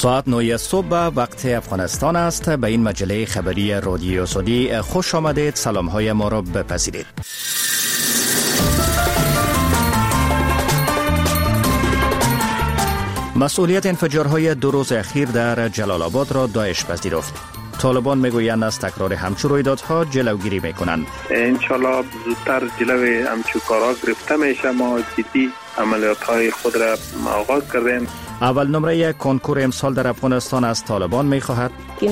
ساعت 9 صبح وقت افغانستان است. به این مجله خبری رادیو سعودی خوش آمدید. سلام های ما را بپذیرید. مسئولیت انفجارهای 2 روز اخیر در جلال آباد را داعش پذیرفت. طالبان میگویند از تکرار همچون رویدادها جلوگیری میکنند. انشالله زودتر جلوی همچون کارها گرفته میشه. ما جدی عملیات های خود را آغاز کردیم. اول نمره کنکور امسال در افغانستان از طالبان میخواهد.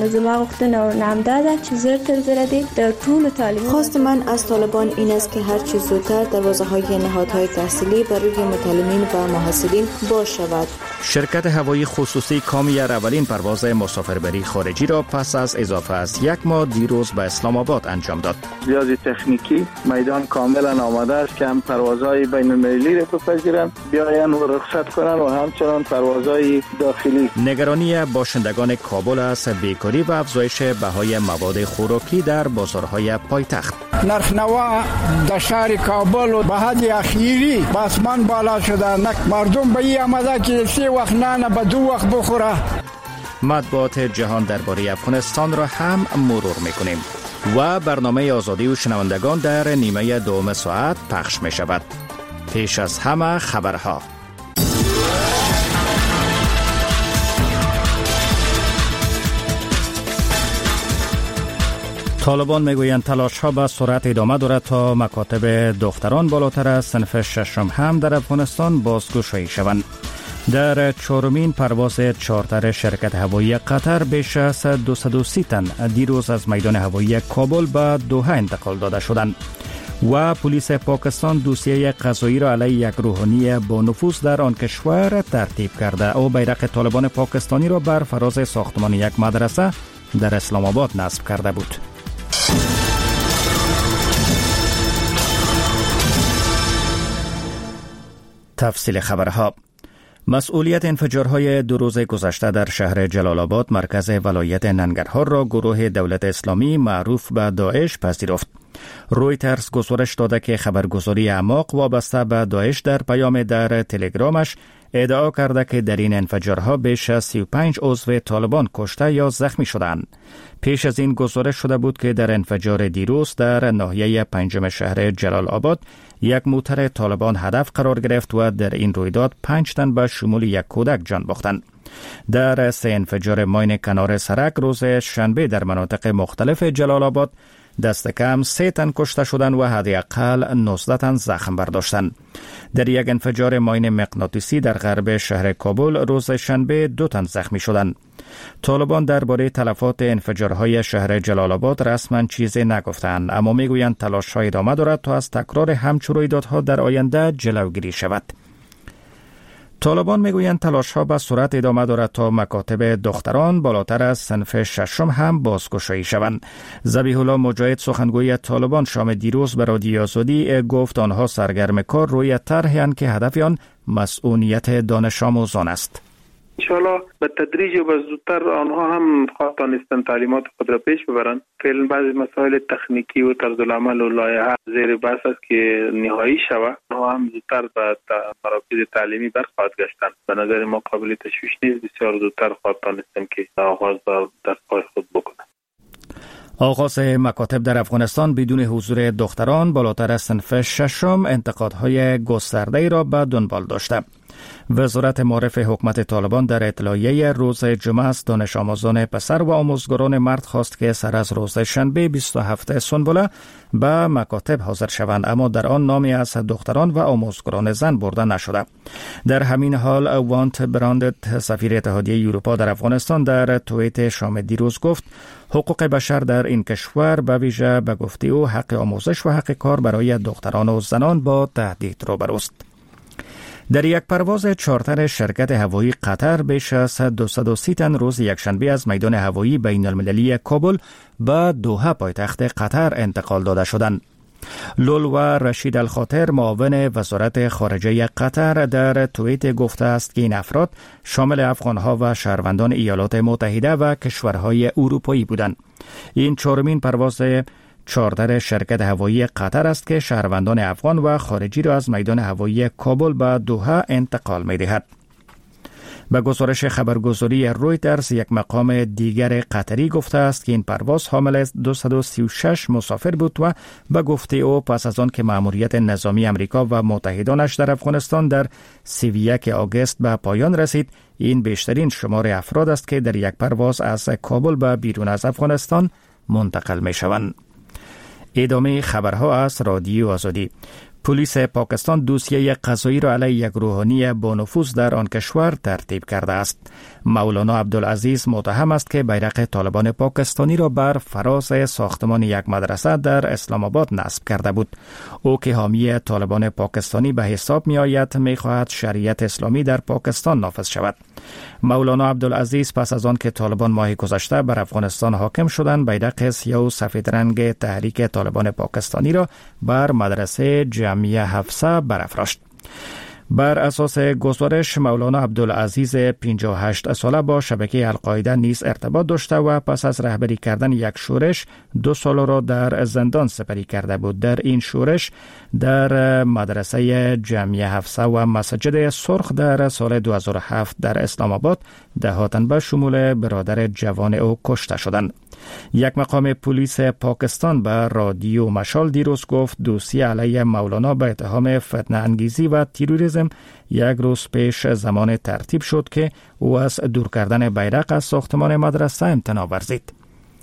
خواست من از طالبان این است که هر چه زودتر دروازه های نهادهای تحصیلی برای متعلمین و محصلین باز شود. شرکت هوایی خصوصی کامیر اولین پرواز مسافربری خارجی را پس از اضافه از 1 ماه دیروز به اسلام آباد انجام داد. زیادی تکنیکی میدان کاملا آماده است که هم پروازهای بین المللی را بپذیرند، بیاین و رخصت کنند و همچنان پروازهای داخلی. نگرانی باشندگان کابل است بیکاری و افزایش بهای مواد خوراکی در بازارهای پایتخت. نرخ نوا در شهر کابل و به حد اخیری به آسمان بالا شده. مردم به این آمده که 3 وقت نان به 2 وقت بخوره. مطبوعات جهان درباره افغانستان را هم مرور میکنیم و برنامه آزادی و شنوندگان در نیمه دوم ساعت پخش می شود. پیش از همه خبرها. طالبان میگویند تلاش ها به سرعت ادامه دارد تا مکاتب دختران بالاتر از صنف 6 هم در افغانستان بازگشایی شوند. در 4مین پرواز چارتر شرکت هوایی قطر بیش از 230 تن دیروز از میدان هوایی کابل به دوحه انتقال داده شدند. و پلیس پاکستان دوسیه قضایی را علیه یک روحانی با نفوذ در آن کشور ترتیب کرده و بیرق طالبان پاکستانی را بر فراز ساختمان یک مدرسه در اسلام آباد نصب کرده بود. تفصیل خبرها. مسئولیت انفجارهای 2 روز گذشته در شهر جلال آباد مرکز ولایت ننگرهار را گروه دولت اسلامی معروف به داعش پذیرفت. رویترز گزارش داده که خبرگزاری اعماق وابسته به داعش در پیام در تلگرامش ادعا کرده که در این انفجارها بیش از 35 عضو طالبان کشته یا زخمی شدند. پیش از این گزارش شده بود که در انفجار دیروز در ناحیه 5 شهر جلال آباد یک موتر طالبان هدف قرار گرفت و در این رویداد 5 تن به شمول یک کودک جان باختند. در 3 انفجار ماین کنار سرک روز شنبه در مناطق مختلف جلال آباد دست کم 3 تن کشته شدند و حداقل 19 تن زخم برداشتند. در یک انفجار ماین مغناطیسی در غرب شهر کابل روز شنبه 2 تن زخمی شدند. طالبان درباره تلفات انفجارهای شهر جلال آباد رسما چیزی نگفتند، اما میگویند تلاش‌های ادامه دارد تا از تکرار همچون رویدادها در آینده جلوگیری شود. طالبان میگویند تلاش‌ها به سرعت ادامه دارد تا مکاتب دختران بالاتر از صنف 6 هم بازگشایی شوند. ذبیح الله مجاهد سخنگوی طالبان شام دیروز به رادیو آزادی گفت آنها سرگرم کار روی طرحی اند که هدف آن مسئولیت دانش آموزان است. انشالله به تدریج و به زودتر آنها هم خواستانستن تعلیمات خود را پیش ببرند. فعلا بعضی مسائل تکنیکی و طرز العمل و لایحه زیر بحث است که نهایی شود. آنها هم زودتر به مراکز تعلیمی برخواهد گشتند. به نظر ما قابل تشویش نیست. بسیار زودتر خواستانستن که آغاز در پای خود بکنند. آغاز مکاتب در افغانستان بدون حضور دختران بالاتر از صنف 6 انتقادهای گسترده‌ای را به دنبال داشته. وزارت معارف حکومت طالبان در اطلاعیه روز جمعه از دانش آموزان پسر و آموزگاران مرد خواست که سر از روز شنبه 27 سنبله به مکاتب حاضر شوند، اما در آن نامی از دختران و آموزگاران زن برده نشده. در همین حال وانت براندت سفیر اتحادیه اروپا در افغانستان در توییت شام دیروز گفت حقوق بشر در این کشور به ویژه به گفته او حق آموزش و حق کار برای دختران و زنان با تهدید روبروست. در یک پرواز چارتر شرکت هوایی قطر بیش از 230 تن روز یکشنبه از میدان هوایی بین المللی کابل به دوحه پایتخت قطر انتقال داده شدند. لول و رشید الخاطر معاون وزارت خارجه قطر در توییت گفته است که این افراد شامل افغانها و شهروندان ایالات متحده و کشورهای اروپایی بودند. این 4مین پرواز چارتر شرکت هوایی قطر است که شهروندان افغان و خارجی را از میدان هوایی کابل به دوحه انتقال می دهد. به گزارش خبرگزاری رویترز، یک مقام دیگر قطری گفته است که این پرواز حامل 236 مسافر بود و به گفته او پس از آن که مأموریت نظامی امریکا و متحدانش در افغانستان در 31 آگوست به پایان رسید، این بیشترین شمار افراد است که در یک پرواز از کابل به بیرون از افغانستان منتقل می شوند. ادامه خبرها از رادیو آزادی. پلیس پاکستان دوسیه قضایی را علیه یک روحانی با نفوذ در آن کشور ترتیب کرده است. مولانا عبدالعزیز متهم است که بیرق طالبان پاکستانی را بر فراز ساختمان یک مدرسه در اسلام آباد نصب کرده بود. او که حامی طالبان پاکستانی به حساب می آید، می خواهد شریعت اسلامی در پاکستان نافذ شود. مولانا عبدالعزیز پس از آن که طالبان ماه گذشته بر افغانستان حاکم شدند، بیرق سیاه و سفید رنگ تحریک طالبان پاکستانی را بر مدرسه جامعه حفصه برافراشت. بر اساس گزارش، مولانا عبدالعزیز 58 ساله با شبکه القاعده نیز ارتباط داشته و پس از رهبری کردن یک شورش 2 سال را در زندان سپری کرده بود. در این شورش در مدرسه جامعه حفصه و مسجد سرخ در سال 2007 در اسلام آباد 10 تن به شمول برادر جوان او کشته شدند. یک مقام پلیس پاکستان به رادیو مشال دیروز گفت دوسیه علیه مولانا به اتهام فتنه انگیزی و تروریسم یک روز پیش زمان ترتیب شد که او از دور کردن بیرق از ساختمان مدرسه امتناع ورزید.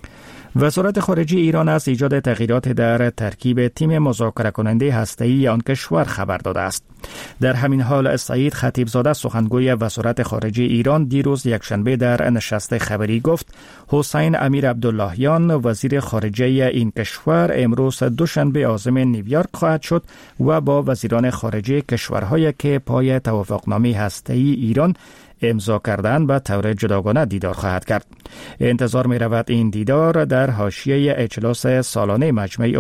وزارت خارجه ایران از ایجاد تغییرات در ترکیب تیم مذاکره کننده هسته‌ای آن کشور خبر داده است. در همین حال سعید خطیبزاده سخنگوی وزارت خارجه ایران دیروز یکشنبه در نشست خبری گفت حسین امیر عبداللهیان وزیر خارجه این کشور امروز دوشنبه عازم نیویورک خواهد شد و با وزیران خارجه کشورهایی که پای توافقنامه هسته‌ای ایران امضا کردن به طور جداگانه دیدار خواهد کرد. انتظار می رود این دیدار در حاشیه اجلاس سالانه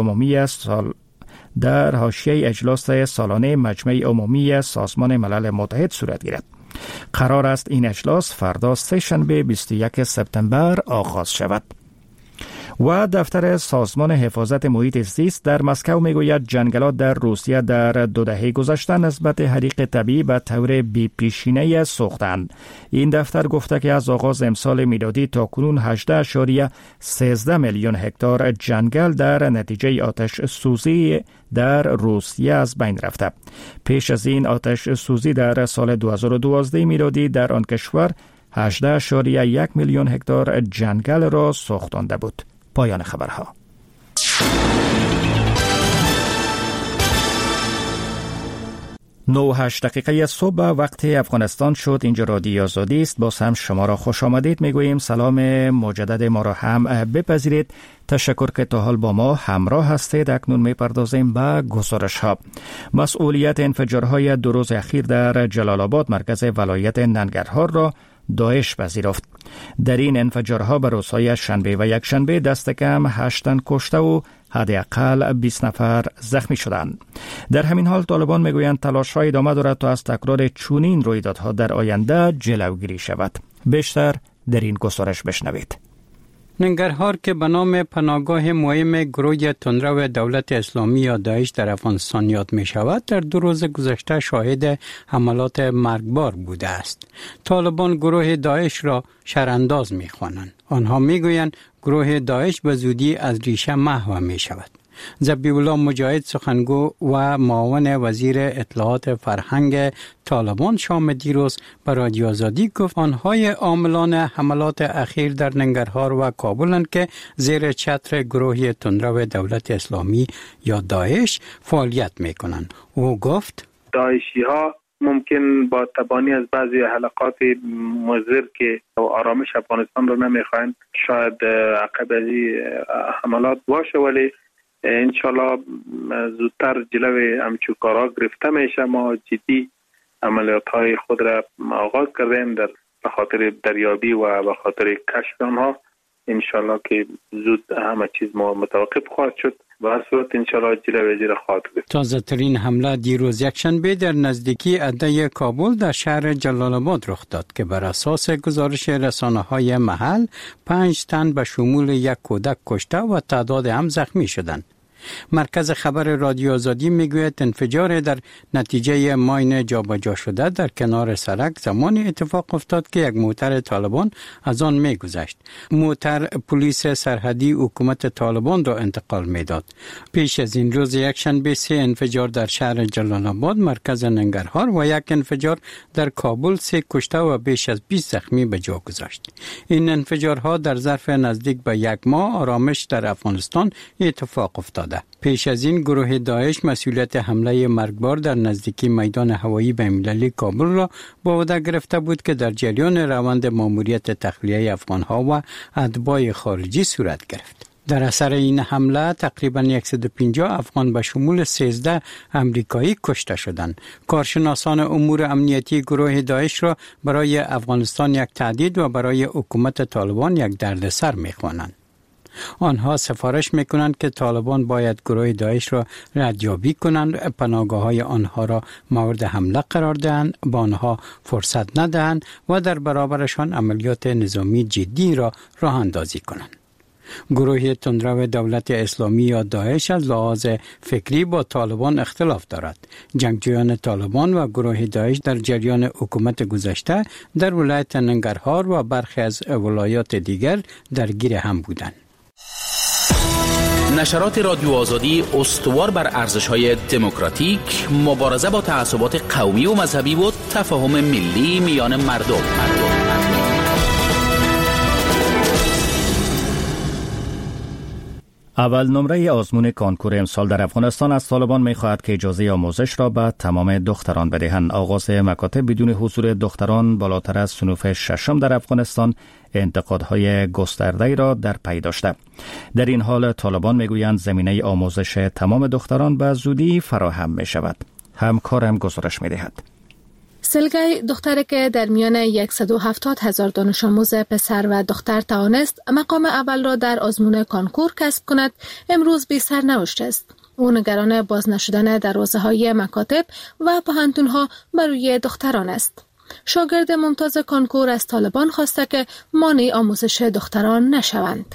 مجمع عمومی سازمان ملل متحد صورت گیرد. قرار است این اجلاس فردا سه‌شنبه 21 سپتامبر آغاز شود. و دفتر سازمان حفاظت محیط زیست در مسکو میگوید جنگلات در روسیه در 2 دهه گذشته نسبت حریق طبیعی به طور بی‌پیشینه‌ای سوختند. این دفتر گفته که از آغاز امسال میلادی تا کنون 18.13 میلیون هکتار جنگل در نتیجه آتش سوزی در روسیه از بین رفته. پیش از این آتش سوزی در سال 2012 میلادی در آن کشور 18.1 میلیون هکتار جنگل را سوختانده بود. پایان خبرها. 9:08 دقیقه صبح وقت افغانستان شد. اینجا رادیو آزادی است. باز هم شما را خوش آمدید میگوییم. سلام مجدد ما را هم بپذیرید. تشکر که تا حال با ما همراه هستید. اکنون میپردازیم به گزارش ها. مسئولیت انفجارهای 2 روز اخیر در جلال آباد مرکز ولایت ننگرهار را داعش پذیرفت. در این انفجارها به روزهای شنبه و یکشنبه دست کم 8 تن کشته و حداقل 20 نفر زخمی شدند. در همین حال طالبان میگویند تلاش‌ها ادامه دارد تا از تکرار چنین رویدادها در آینده جلوگیری شود. بیشتر در این گزارش بشنوید. ننگرهار که به نام پناهگاه مهم گروه تندرو دولت اسلامی یا داعش در افغانستان یاد می شود، در 2 روز گذشته شاهد حملات مرگبار بوده است. طالبان گروه داعش را شرانداز می خوانند. آنها می گویند گروه داعش به زودی از ریشه محو می شود. ذبیح الله مجاهد سخنگو و معاون وزیر اطلاعات فرهنگ طالبان شام دیروز به رادیو آزادی گفت آنهای عاملان حملات اخیر در ننگرهار و کابلند که زیر چتر گروه تندرو دولت اسلامی یا داعش فعالیت میکنند. او گفت داعشی ها ممکن با تبانی از بعضی حلقات مضر که آرامش افغانستان رو نمیخواین شاید عقب از حملات باشه، ولی انشالله زودتر جلوی همچون کارا گرفته میشه. ما جدی عملیات های خود را آغاز کردیم در خاطر دریابی و به خاطر کشف آنها. انشالله که زود همه چیز ما متوقف خواهد شد و صورت انشالله جلوی زیر خواهد گرفت. تازه ترین حمله دیروز یکشنبه در نزدیکی اده کابل در شهر جلال آباد رخ داد که بر اساس گزارش رسانه‌های محل 5 تن به شمول 1 کودک کشته و تعداد هم زخمی شدند. مرکز خبر رادیو آزادی میگوید انفجار در نتیجه ماین جابجا شده در کنار سرک زمان اتفاق افتاد که یک موتر طالبان از آن میگذشت. موتر پلیس سرحدی حکومت طالبان را انتقال میداد. پیش از این روز یکشنبه 3 انفجار در شهر جلال آباد مرکز ننگرهار و یک انفجار در کابل 3 کشته و بیش از 20 زخمی به جا گذاشت. این انفجارها در ظرف نزدیک به یک ماه آرامش در افغانستان اتفاق افتاده. پیش از این گروه داعش مسئولیت حمله مرگبار در نزدیکی میدان هوایی بین‌المللی کابل را به عهده گرفته بود که در جریان روند ماموریت تخلیه افغانها و اتباع خارجی صورت گرفت. در اثر این حمله تقریباً 150 افغان به شمول 13 امریکایی کشته شدند. کارشناسان امور امنیتی گروه داعش را برای افغانستان یک تهدید و برای حکومت طالبان یک دردسر می‌خوانند. آنها سفارش میکنند که طالبان باید گروه داعش را ردیابی کنند، پناهگاه‌های آنها را مورد حمله قرار دهند، با آنها فرصت ندهند و در برابرشان عملیات نظامی جدی را راه اندازی کنند. گروه تندرو دولت اسلامی یا داعش از لحاظ فکری با طالبان اختلاف دارد. جنگجویان طالبان و گروه داعش در جریان حکومت گذشته در ولایت ننگرهار و برخی از ولایات دیگر درگیر هم بودند. نشرات رادیو آزادی استوار بر ارزش‌های دموکراتیک، مبارزه با تعصبات قومی و مذهبی و تفاهم ملی میان مردم. اول نمره آزمون کانکور امسال در افغانستان از طالبان می‌خواهد که اجازه آموزش را به تمام دختران بدهند. آغاز مکاتب بدون حضور دختران بالاتر از صنف ششم در افغانستان انتقادهای گسترده‌ای را در پی داشته. در این حال طالبان میگویند زمینه آموزش تمام دختران به زودی فراهم می‌شود. همکارم گزارش می‌دهد. سلگی دختری که در میان 170,000 دانش آموز پسر و دختر توانست مقام اول را در آزمون کانکور کسب کند، امروز بی سرنوشت است. او نگران باز نشدن دروازه‌های مکاتب و پوهنتون‌ها برای دختران است. شاگرد ممتاز کانکور از طالبان خواسته که مانع آموزش دختران نشوند.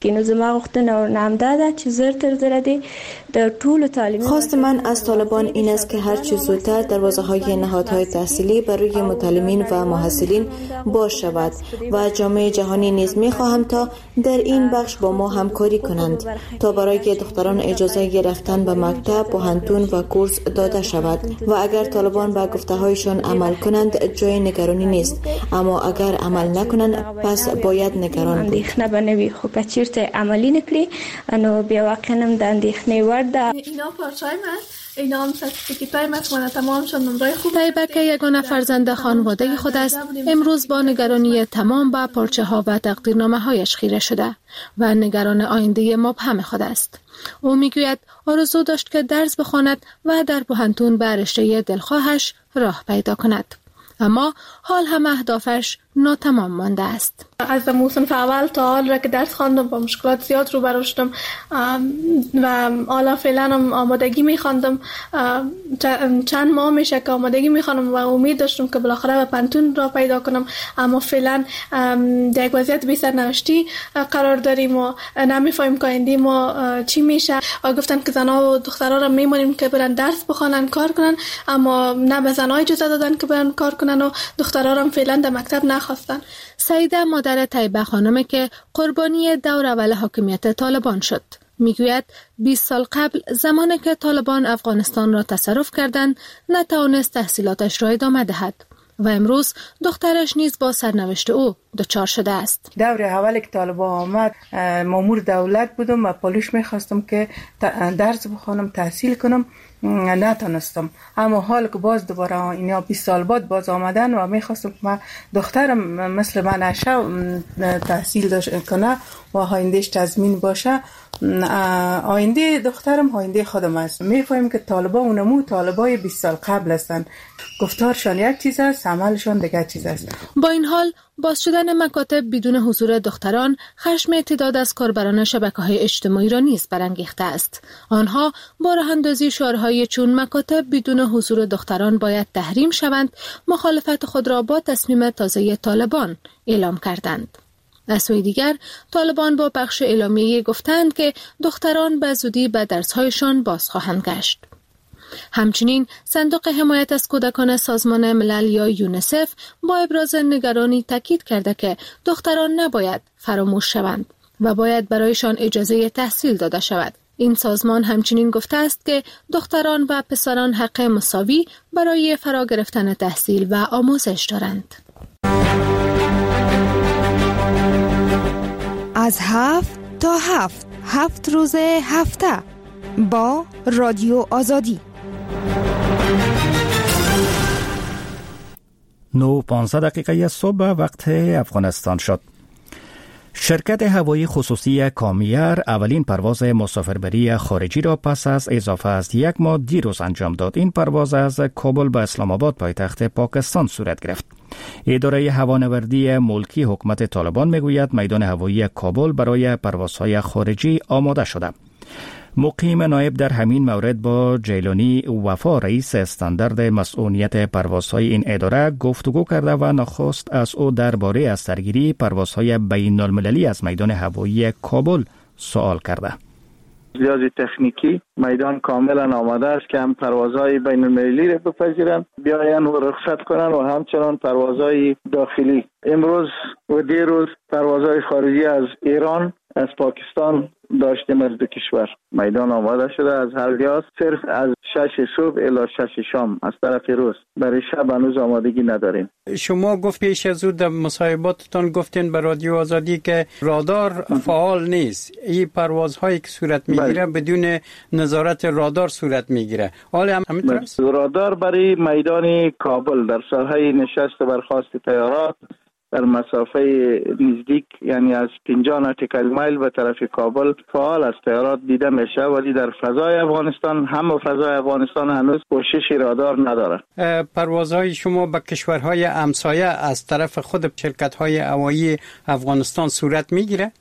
خواست من از طالبان این است که هر چه زودتر دروازه‌های نهادهای تحصیلی برای متعلمین و محصلین باز شود و جامعه جهانی نیز می‌خواهم تا در این بخش با ما همکاری کنند تا برای دختران اجازه رفتن به مکتب، پوهنتون و کورس داده شود و اگر طالبان به گفته‌هایشان عمل کنند جای نگرانی نیست، اما اگر عمل نکنند پس باید نگران بود. عملی نکړي نو بیا واقعا د اندېښنې وړ ده. اینا پارچای من اینا هم سرتیفیکیتای من تمام شد نمره خوب. طیبه که یگانه فرزند خانواده خود است امروز با نگرانی تمام به پارچه ها و تقدیرنامه هایش خیره شده و نگران آینده مبهم خود است. او میگوید آرزو داشت که درس بخواند و در پوهنتون به رشته دلخواهش راه پیدا کند، اما حال هم اهدافش ناتمام مانده است. از صنف اول تا حال را که درس خواندم با مشکلات زیاد روبرو شدم و حالا فعلا هم آمادگی می‌خواندم. چند ماه میشه که آمادگی می‌خوانم و امید داشتم که بالاخره به پانتون را پیدا کنم، اما فعلا در یک وضعیت بی سرنوشتی قرار داریم و نمی‌فهمیم که آینده ما چی میشه. گفتن که زن‌ها و دخترها را می‌مونیم که برن درس بخوانن، کار کنن، اما نه به زن‌ها اجازه دادن که برن کار کنن و دخترها را فعلا در مکتب نخواستن. سعیده مادر طیبه خانمی که قربانی دور اول حاکمیت طالبان شد میگوید 20 سال قبل زمانی که طالبان افغانستان را تصرف کردند نتوانست تحصیلاتش را ادامه دهد و امروز دخترش نیز با سرنوشت او دچار شده است. دور اول که طالبان آمد مامور دولت بودم و پالوش میخواستم که درس بخوانم، تحصیل کنم، نتونستم. اما حال که باز دوباره اینا 20 سال بعد باز آمدن و میخواستم که دخترم مثل من نشه تحصیل داشته کنه و آیندهش تضمین باشه. آینده دخترم آینده خودم است. میفهمیم که طالبان اونمو طالبای 20 سال قبل هستند. گفتارشان یک چیز است، عملشان دیگر چیز است. با این حال باز شدن مکاتب بدون حضور دختران خشم تعداد از کاربران شبکه‌های اجتماعی را نیز برانگیخته است. آنها با راه اندازی شعارهای چون مکاتب بدون حضور دختران باید تحریم شوند مخالفت خود را با تصمیم تازه طالبان اعلام کردند. از سوی دیگر طالبان با پخش اعلامیه گفتند که دختران به زودی به درس‌هایشان باز خواهند گشت. همچنین صندوق حمایت از کودکان سازمان ملل یا یونیسف با ابراز نگرانی تاکید کرده که دختران نباید فراموش شوند و باید برایشان اجازه تحصیل داده شود. این سازمان همچنین گفته است که دختران و پسران حق مساوی برای فرا گرفتن تحصیل و آموزش دارند. از 7 تا 7 روز هفته با رادیو آزادی. 9:15 صبح وقت افغانستان شد. شرکت هوایی خصوصی کامیر اولین پرواز مسافربری خارجی را پس از اضافه از 1 ماه دیروز انجام داد. این پرواز از کابل به اسلام آباد پایتخت پاکستان صورت گرفت. اداره هوانوردی ملکی حکومت طالبان میگوید میدان هوایی کابل برای پروازهای خارجی آماده شده. مقیم نایب در همین مورد با جیلانی وفا رئیس استاندارد مسئولیت پروازهای این اداره گفتگو کرده و نخست از او درباره از سرگیری پروازهای بین المللی از میدان هوایی کابل سوال کرده. لحاظ تکنیکی میدان کاملا آماده است که هم پروازهای بین المللی را بپذیرند بیاین و رخصت کنند و همچنان پروازهای داخلی. امروز و دیروز پروازهای خارجی از ایران، از پاکستان داشتیم از دو کشور. میدان آماده شده از هر لحاظ، صرف از 6 صبح الی 6 شام از طرف روز. برای شب هنوز آمادگی نداریم. شما گفت پیش از او در مصاحباتتان گفتین به رادیو آزادی که رادار فعال نیست. این پروازهایی که صورت میگیره بدون نظارت رادار صورت میگیره. حالا هم همینطور است؟ رادار برای میدان کابل در ساحه نشست و برخاست طیارات در مسافه نزدیک، یعنی از 50 ناتیکل مایل به طرف کابل فعال است. طیارات دیده میشه، ولی در فضای افغانستان، هم فضای افغانستان هنوز پوشش رادار نداره. پروازهای شما به کشورهای همسایه از طرف خود شرکت‌های هوایی افغانستان صورت میگیره؟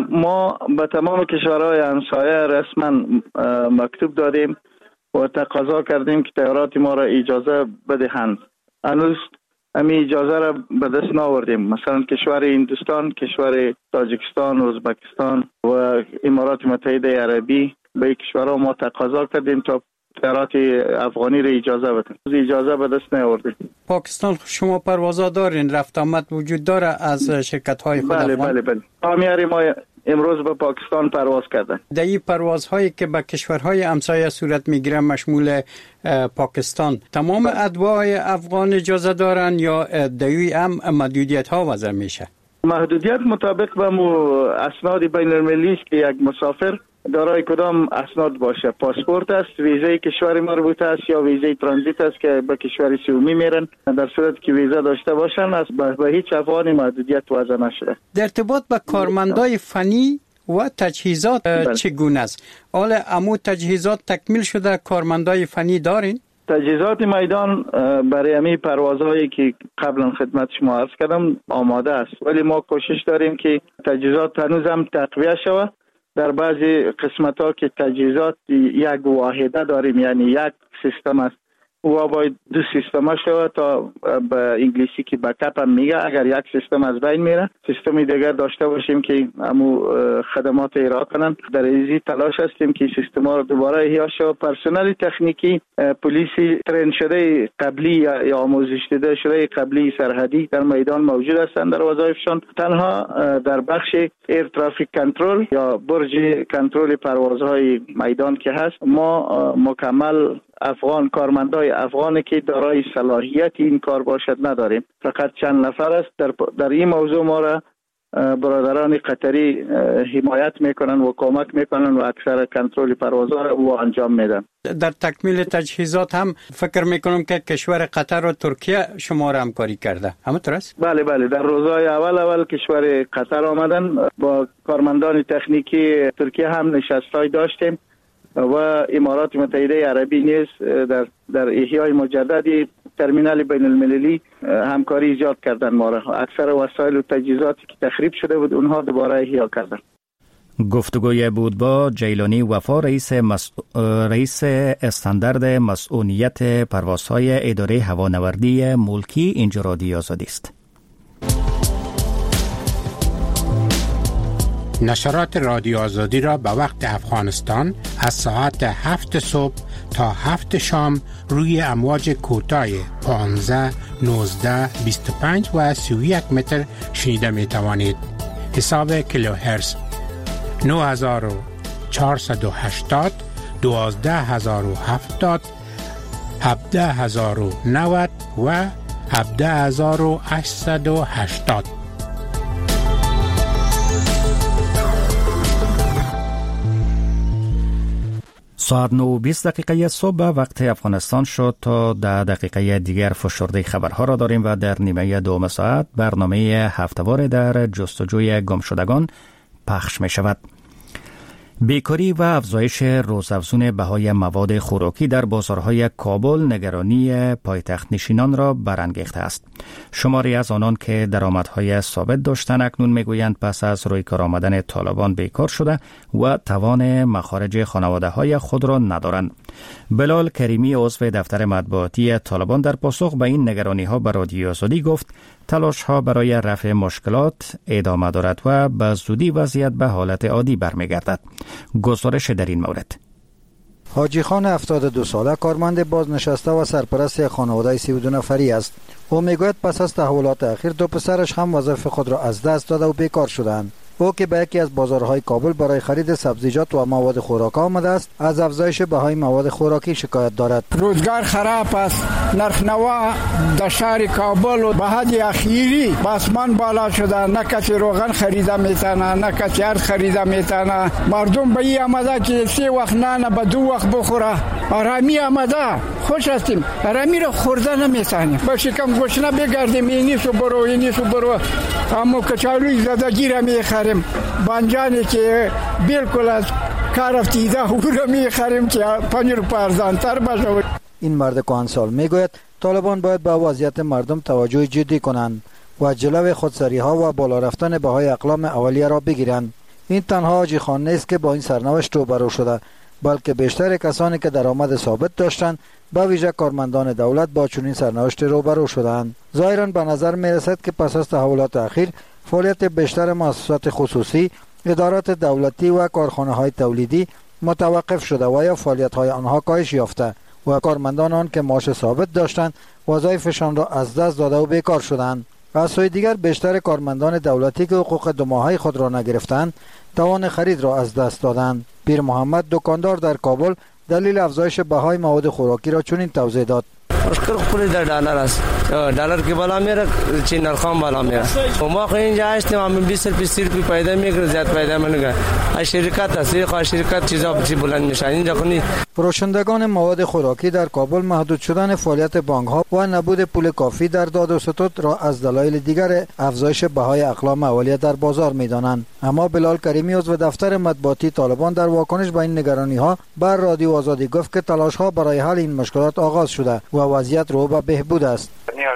ما به تمام کشورهای همسایه رسما مکتوب دادیم و تقاضا کردیم که طیارات ما را اجازه بدهند. هنوز امی اجازه را به دست ناوردیم. مثلا کشور هندوستان، کشور تاجیکستان، ازبکستان و امارات متحده عربی، به کشورها ما تقاضا کردیم تا طیارات افغانی را اجازه بدن. اجازه به دست نیاوردیم. پاکستان شما پروازا دارین؟ رفت آمد وجود داره از شرکت‌های خود افغان؟ بله. کامیاری ما امروز به پاکستان پرواز کردن. در این پروازهایی که به کشورهای همسایه صورت میگیره مشمول پاکستان، تمام اتباع افغان اجازه دارن یا دیوی هم محدودیت ها وضع میشه؟ محدودیت مطابق به اسناد بین المللی است که یک مسافر دارای کدام اسناد باشه. پاسپورت است، ویزای کشور مربوطه است یا ویزای ترانزیت است که به کشور سومی میرن. در صورت که ویزا داشته باشن از به هیچ افغانی محدودیت وضع نشده. در ارتباط با کارمندای فنی و تجهیزات چگونه است؟ حالا امو تجهیزات تکمیل شده؟ کارمندای فنی دارین؟ تجهیزات میدان برای امی پروازهایی که قبلا خدمت شما عرض کردم آماده است، ولی ما کوشش داریم که تجهیزات هنوز هم تقویه شود. در بعضی قسمت ها که تجهیزات یک واحده داریم، یعنی یک سیستم است و باید دو سیستم شود تا به انگلیسی که بکاپ هم میگه. اگر یک سیستم از بین میره سیستمی دیگر داشته باشیم که همو خدمات ارائه کنن. در این تلاش هستیم که سیستم ها رو دوباره احیا شود. پرسنل تکنیکی پلیسی ترین شده قبلی یا آموزش دیده شده قبلی سرحدی در میدان موجود هستند در وظایفشان. تنها در بخش ایر ترافیک کنترل یا برج کنترل پروازهای میدان که هست، ما مکمل افغان کارمندای افغانی که دارای صلاحیت این کار باشد نداریم. فقط چند نفر است. در این موضوع ما را برادران قطری حمایت میکنن و کمک میکنن و اکثر کنترل پروازها را انجام میدن. در تکمیل تجهیزات هم فکر میکنم که کشور قطر و ترکیه شما را همکاری کرده. همینطور است؟ بله. در روزهای اول کشور قطر آمدن. با کارمندان تکنیکی ترکیه هم نشستای داشتیم و امارات متحده عربی نیز در احیای مجدد ترمینال بین المللی همکاری ایجاد کردن. ما را اکثر وسایل و تجهیزاتی که تخریب شده بود اونها دوباره احیا کردن. گفتگوی بود با جیلانی وفا رئیس استاندارد مسئولیت پروازهای اداره هوانوردی ملکی. اینجا رادیو آزادی است. نشرات رادیو آزادی را به وقت افغانستان از ساعت 7 صبح تا 7 شام روی امواج کوتاه 15, 19, 25 و 31 متر شنیده می توانید. حساب کیلوهرتز 9480, 12070, 17090 و 17880. ساعت 9:20 صبح وقت افغانستان شد. تا 10 دقیقه دیگر فشرده خبرها را داریم و در نیمه دوم ساعت برنامه هفته‌وار در جستجوی گمشدگان پخش می شود. بیکاری و افزایش روزافزون بهای مواد خوراکی در بازارهای کابل نگرانی پایتخت نشینان را برانگیخته است. شماری از آنان که درآمدهای ثابت داشتند اکنون میگویند پس از روی کار آمدن طالبان بیکار شده و توان مخارج خانواده‌های خود را ندارند. بلال کریمی عضو دفتر مطبوعاتی طالبان در پاسخ به این نگرانی‌ها به رادیو آزادی گفت تلاش‌ها برای رفع مشکلات ادامه دارد و به زودی وضعیت به حالت عادی برمیگردد. گزارش در این مورد. حاجی خان 72 ساله کارمند بازنشسته و سرپرست خانواده 32 نفری است. او میگوید پس از تحولات اخیر دو پسرش هم وظایف خود را از دست داده و بیکار شدند. او که به یکی از بازارهای کابل برای خرید سبزیجات و مواد خوراک آمده است، از افزایش بهای مواد خوراکی شکایت دارد. روزگار خراب است. نرخ نوا در شهر کابل و به حد اخیری به آسمان بالا شده. نه کسی روغن خریده میتونه، نه کسی ارز خریده میتونه. مردم به این آمده که 3 وقت نان به 2 وقت بخوره. آرامی آمده. خوش هستیم. آرامی رو خورده نمیتونیم. با شکم گشنه بگردیم اینیشو برو اینیشو برو. اما کچالوی زدگی را میخریم. بانجانی که بالکل از کار افتیده او را میخریم که 5 روپیه ارزانتر باشه. این مرد کهنسال میگوید طالبان باید به وضعیت مردم توجه جدی کنند و جلوی خودسری ها و بالا رفتن بهای اقلام اولیه را بگیرند. این تنها حاجی خان نیست که با این سرنوشت روبرو شده، بلکه بیشتر کسانی که درآمد ثابت داشتند به ویژه کارمندان دولت با چنین سرنوشت روبرو شدند. ظاهرا به نظر میرسد که پس از تحولات اخیر فعالیت بیشتر مؤسسات خصوصی، ادارات دولتی و کارخانه‌های تولیدی متوقف شده و یا فعالیت‌های آنها کاهش یافته و کارمندان آن که معاش ثابت داشتند وظایفشان را از دست داده و بیکار شدند. از سوی دیگر بیشتر کارمندان دولتی که حقوق 2 ماهه خود را نگرفتند توان خرید را از دست دادند. پیر محمد دکاندار در کابل دلیل افزایش بهای مواد خوراکی را چنین توضیح داد. مشکل خود در دلار است. دلار که بالا میره چین نرخام بالا میره. ما خو اینجا هستیم هم 20 روپیه پیدا میگیره، زیاد پیدا نمیگیره. شرکت است، شرکت چیزا چی بلند میشن اینجا کنی. فروشندگان مواد خوراکی در کابل محدود شدن فعالیت بانک ها و نبود پول کافی در داد و ستد را از دلایل دیگر افزایش بهای اقلام اولیه در بازار میدانند. اما بلال کریمی عضو دفتر مطبوعاتی طالبان در واکنش به این نگرانی ها بر رادیو آزادی گفت که تلاش ها برای حل این مشکلات آغاز شده و وضعیت رو به بهبود است.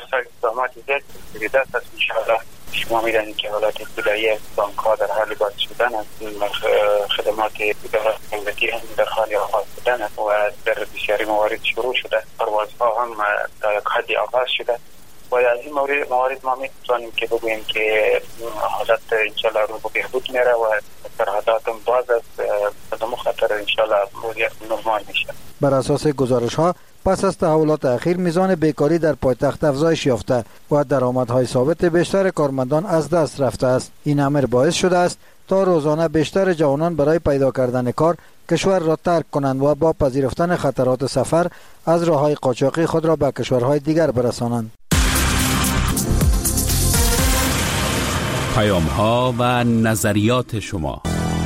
شما می‌دانید که حالات ابتدایی بانک‌ها در حال باز شدن است. خدمات دولتی هم در حال آغاز شدن است و در بسیاری موارد شروع شده. پروازها هم تا یک حدی آغاز شده و از این موارد ما می‌توانیم که بگوییم که حالت انشالله رو به بهبود میره و سرحدات هم باز است. بدون خطر انشالله وضعیت نرمال میشه. بر اساس گزارش‌ها پس از تحولات اخیر میزان بیکاری در پایتخت افزایش یافته و درآمدهای ثابت بیشتر کارمندان از دست رفته است. این امر باعث شده است تا روزانه بیشتر جوانان برای پیدا کردن کار کشور را ترک کنند و با پذیرفتن خطرات سفر از راههای قاچاقی خود را به کشورهای دیگر برسانند. پیام‌ها و نظریات شما.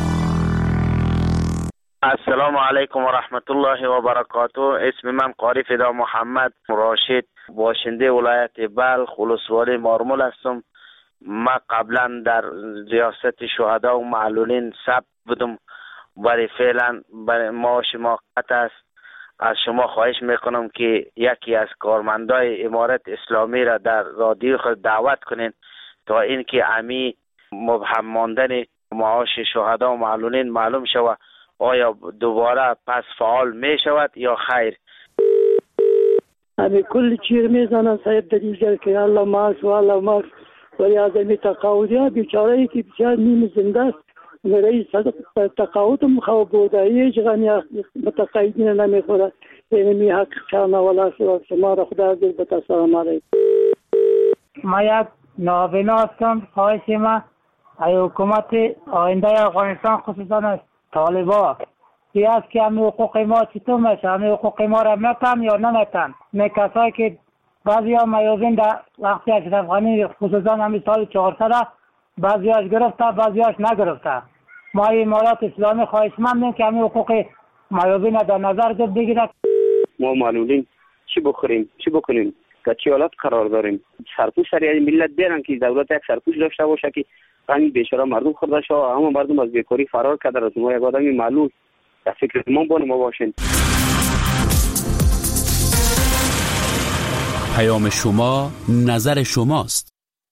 السلام علیکم و رحمت الله و برکاته. اسم من قاری فدا محمد راشد، باشنده ولایت بلخ ولسوالی مارمول هستم. ما قبلا در ریاست شهدا و معلولین ثبت بودم، برای فعلا برای معاش موقت است. از شما خواهش میکنم که یکی از کارمندای امارت اسلامی را در رادیو خود دعوت کنین تا اینکه امی مبهم ماندن معاش شهدا و معلولین معلوم شود آیا دوباره پس فعال می شود یا خیر. امی کل چیر میزنن صاحب در اینجا که الله ماکس و الله ماکس ولی از امی تقاودی ها بیچاره ای که بسیار نیم زنده است رئیس تقاعد مخواه بوده هیچ غنی متقاعدین نمیخوره. اینمی حق خانه ولا شما را خدا عزیز بتسلام علیکم. ما یک نابینا هستم. خواهش ما ای حکومت آینده افغانستان خصوصا از طالبان که است که همین حقوق ما چطور میشه، همین حقوق ما را میتن یا نمیتن. می کسایی که بعضی ها میازین در وقتی اشرف غنی خصوصا همین سال 400 بعضی هاش گرفته بعضی هاش نگرفته. ما امارات اسلامی خواهشمندیم که همین حقوق میازین در نظر بگیرد. ما معلولین چی بخوریم چی بکنیم که چی حالت قرار داریم. سرپوش سریع ملت بیارن که دولت یک سرپوش داشته باشه که همین بیچاره مردم خورده شو، همه مردم از بیکاری فرار کرده. از ما یک آدمی معلول در فکر ما باشین. پیام شما نظر شماست.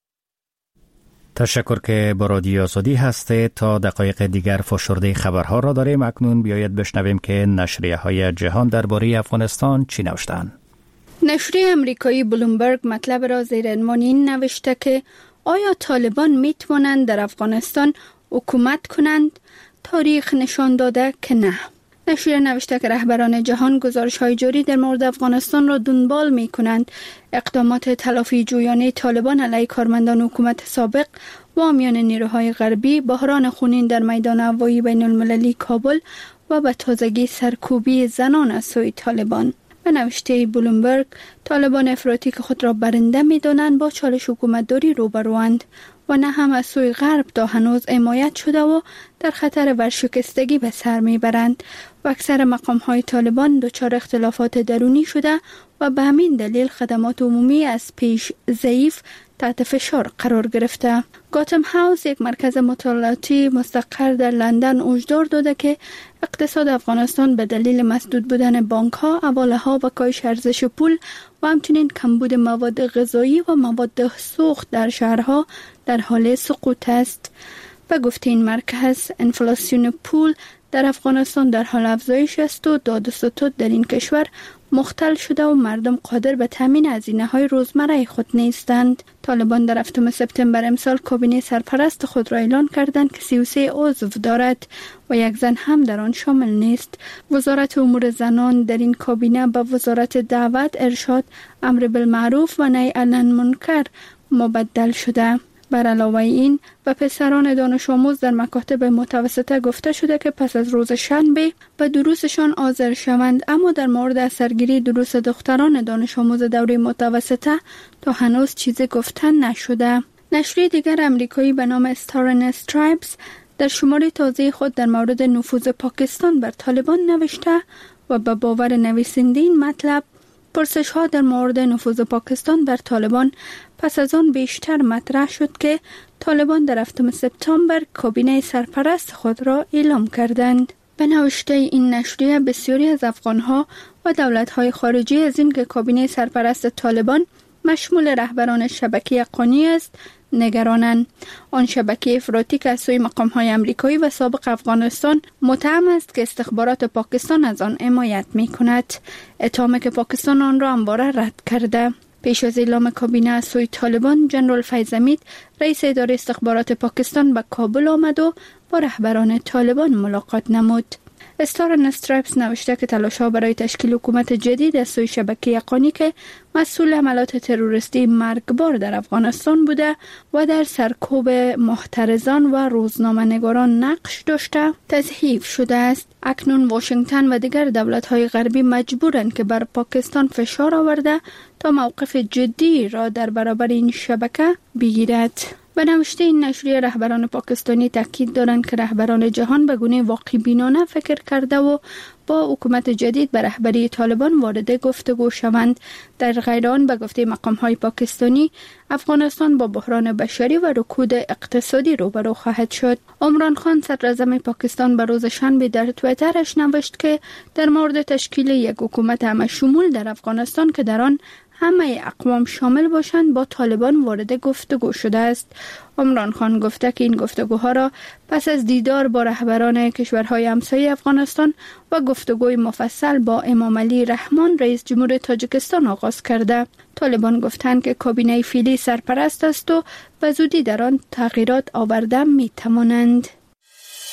تشکر که با رادیو آزادی هسته. تا دقایق دیگر فشرده خبرها را داریم. اکنون بیایید بشنویم که نشریه های جهان درباره افغانستان چی نوشتند. نشریه امریکایی بلومبرگ مطلب را زیر عنوان این نوشته که آیا طالبان می توانند در افغانستان حکومت کنند؟ تاریخ نشان داده که نه. نشریه نوشته که رهبران جهان گزارش‌های جاری در مورد افغانستان را دنبال می‌کنند. اقدامات تلافی جویانه طالبان علیه کارمندان حکومت سابق و حامیان نیروهای غربی، بحران خونین در میدان هوایی بین‌المللی کابل و به تازگی سرکوبی زنان از سوی طالبان. به نوشته بلومبرگ، طالبان افراطی که خود را برنده می‌دانند با چالش حکومتداری روبروند و نه هم از سوی غرب تا هنوز حمایت شده و در خطر ورشکستگی به سر میبرند و اکثر مقام‌های طالبان دچار اختلافات درونی شده و به همین دلیل خدمات عمومی از پیش ضعیف تحت فشار قرار گرفته. گاتم هاوس، یک مرکز مطالعاتی مستقر در لندن، هشدار داده که اقتصاد افغانستان به دلیل مسدود بودن بانک‌ها، حواله‌ها و کاهش ارزش پول و همچنین کمبود مواد غذایی و مواد سوخت در شهرها در حال سقوط است. و گفته این مرکز، انفلاسیون پول در افغانستان در حال افزایش است و داد و ستد در این کشور مختل شده و مردم قادر به تامین هزینه‌های روزمره خود نیستند. طالبان در 7 سپتامبر امسال کابینه سرپرست خود را اعلان کردند که 33 عضو دارد و یک زن هم در آن شامل نیست. وزارت امور زنان در این کابینه به وزارت دعوت، ارشاد، امر بالمعروف و نهی عن المنکر مبدل شده. بر علاوه این به پسران دانش آموز در مکاتب متوسطه گفته شده که پس از روز شنبه به دروسشان حاضر شوند، اما در مورد اثرگیری دروس دختران دانش آموز دوره متوسطه تا هنوز چیزی گفتن نشده. نشریه دیگر امریکایی به نام استار اند استرایپس در شماره تازه خود در مورد نفوذ پاکستان بر طالبان نوشته و به باور نویسنده این مطلب، پرسش‌ها در مورد نفوذ پاکستان بر طالبان پس از آن بیشتر مطرح شد که طالبان در 7 سپتامبر کابینه سرپرست خود را اعلام کردند. به نوشته این نشریه، بسیاری از افغان‌ها و دولت‌های خارجی از اینکه کابینه سرپرست طالبان مشمول رهبران شبکه حقانی است نگرانند. آن شبکه افراطی که از سوی مقام‌های امریکایی و سابق افغانستان متهم است که استخبارات پاکستان از آن حمایت می‌کند، اتهامی که پاکستان آن را همواره رد کرده. پیش از اعلام کابینه از سوی طالبان، جنرال فیض حمید، رئیس اداره استخبارات پاکستان، به کابل آمد و با رهبران طالبان ملاقات نمود. استار اند استرایپس نوشته که تلاش‌ها برای تشکیل حکومت جدید از سوی شبکه حقانی که مسئول حملات تروریستی مرگبار در افغانستان بوده و در سرکوب محترزان و روزنامه‌نگاران نقش داشته، تضعیف شده است. اکنون واشنگتن و دیگر دولت‌های غربی مجبورند که بر پاکستان فشار آورده تا موقف جدی را در برابر این شبکه بگیرد. به نوشته این نشریه، رهبران پاکستانی تاکید دارند که رهبران جهان به گونه واقع بینانه فکر کرده و با حکومت جدید به رهبری طالبان وارد گفتگو شوند. در غیر آن، به گفته مقام‌های پاکستانی، افغانستان با بحران بشری و رکود اقتصادی روبرو خواهد شد. عمران خان، صدراعظم پاکستان، به روز شنبه در توییترش نوشت که در مورد تشکیل یک حکومت همه شمول در افغانستان که در آن همه اقوام شامل باشند با طالبان وارد گفتگو شده است. عمران خان گفته که این گفتگوها را پس از دیدار با رهبران کشورهای همسایه افغانستان و گفتگوی مفصل با امام علی رحمان، رئیس جمهور تاجیکستان، آغاز کرده. طالبان گفتند که کابینه فعلی سرپرست است و به زودی در آن تغییرات آورده می توانند.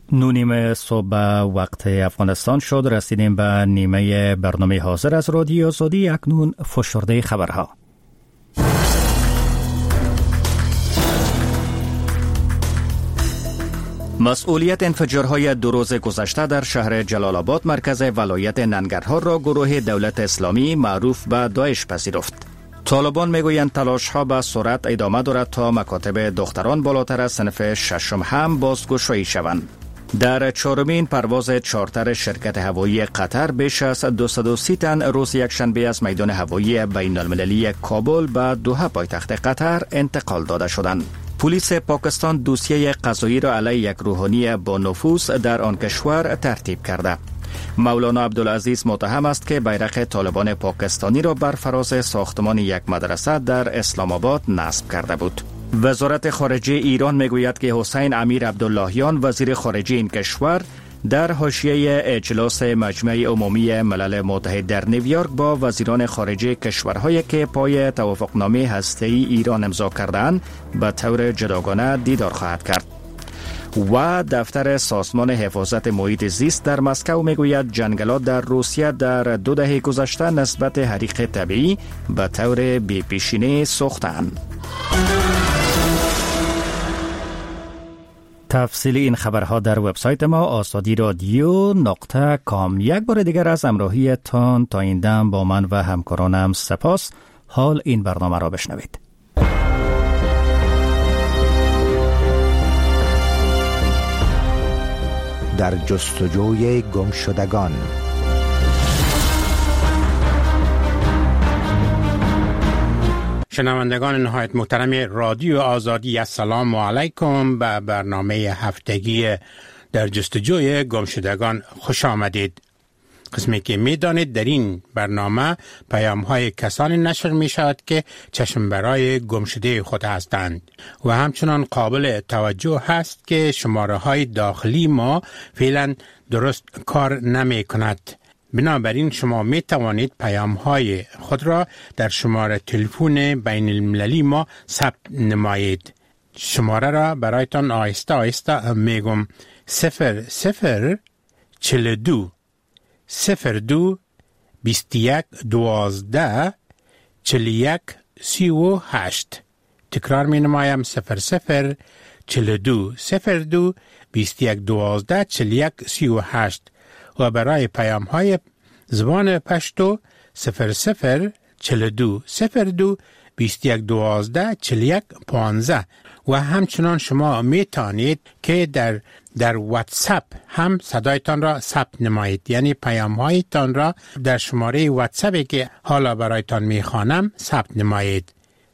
9 صبح وقت افغانستان شد. رسیدیم به نیمه برنامه حاضر از رادیو آزادی. اکنون فشرده خبرها. مسئولیت انفجارهای 2 روز گذشته در شهر جلال آباد مرکز ولایت ننگرهار را گروه دولت اسلامی معروف به داعش پذیرفت. طالبان میگویند تلاش‌ها به سرعت ادامه دارد تا مکاتب دختران بالاتر از صنف ششم هم بازگشایی شوند. در 4مین پرواز چارتر شرکت هوایی قطر بیش از 230 تن روز یکشنبه از میدان هوایی بین المللی کابل به دوحه پایتخت قطر انتقال داده شدند. پلیس پاکستان دوسیه قضایی را علیه یک روحانی با نفوذ در آن کشور ترتیب کرده. مولانا عبدالعزیز متهم است که بیرق طالبان پاکستانی را بر فراز ساختمان یک مدرسه در اسلام آباد نصب کرده بود. وزارت خارجه ایران میگوید که حسین امیر عبداللهیان وزیر خارجه این کشور در حاشیه اجلاس مجمع عمومی ملل متحد در نیویورک با وزیران خارجه کشورهایی که پای توافقنامه هسته‌ای ایران امضا کردند به طور جداگانه دیدار خواهد کرد. و دفتر سازمان حفاظت محیط زیست در مسکو میگوید جنگلات در روسیه در 2 دهه گذشته نسبت حریق طبیعی به طور بی‌پیشینه سوختند. تفصیل این خبرها در وبسایت ما azadi.radio.com. یک بار دیگر از همراهی تان تا این دم با من و همکارانم سپاس. حال این برنامه را بشنوید. در جستجوی گمشدگان. شنوندگان نهایت محترم رادیو آزادی، السلام علیکم. به برنامه هفتگی در جستجوی گمشدگان خوش آمدید. قسمی که می دانید در این برنامه پیام های کسانی نشر می شود که چشم برای گمشده خود هستند و همچنان قابل توجه هست که شماره های داخلی ما فعلا درست کار نمی کند. بنابراین شما می توانید پیام های خود را در شماره تلفن بین المللی ما ثبت نمایید. شماره را برایتان آهسته آهسته می گم. 0042 02 21 12 41 38. تکرار می نمایم. 0042 02 21 12 41 38. و برای پیام های زبان پشتو 0042 02 21 12 41 15. و همچنان شما می توانید که در واتساپ هم صدایتان را ثبت نمایید، یعنی پیام هایتان را در شماره واتساپی که حالا برایتان می خوانم ثبت نمایید.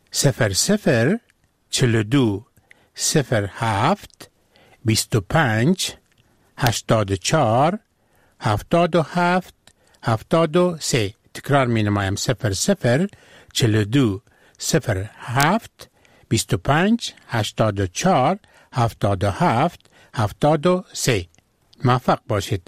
0042 07 25 84 77 73. تکرار می نمایم. 0042 07 25 84 77 73. موفق باشید.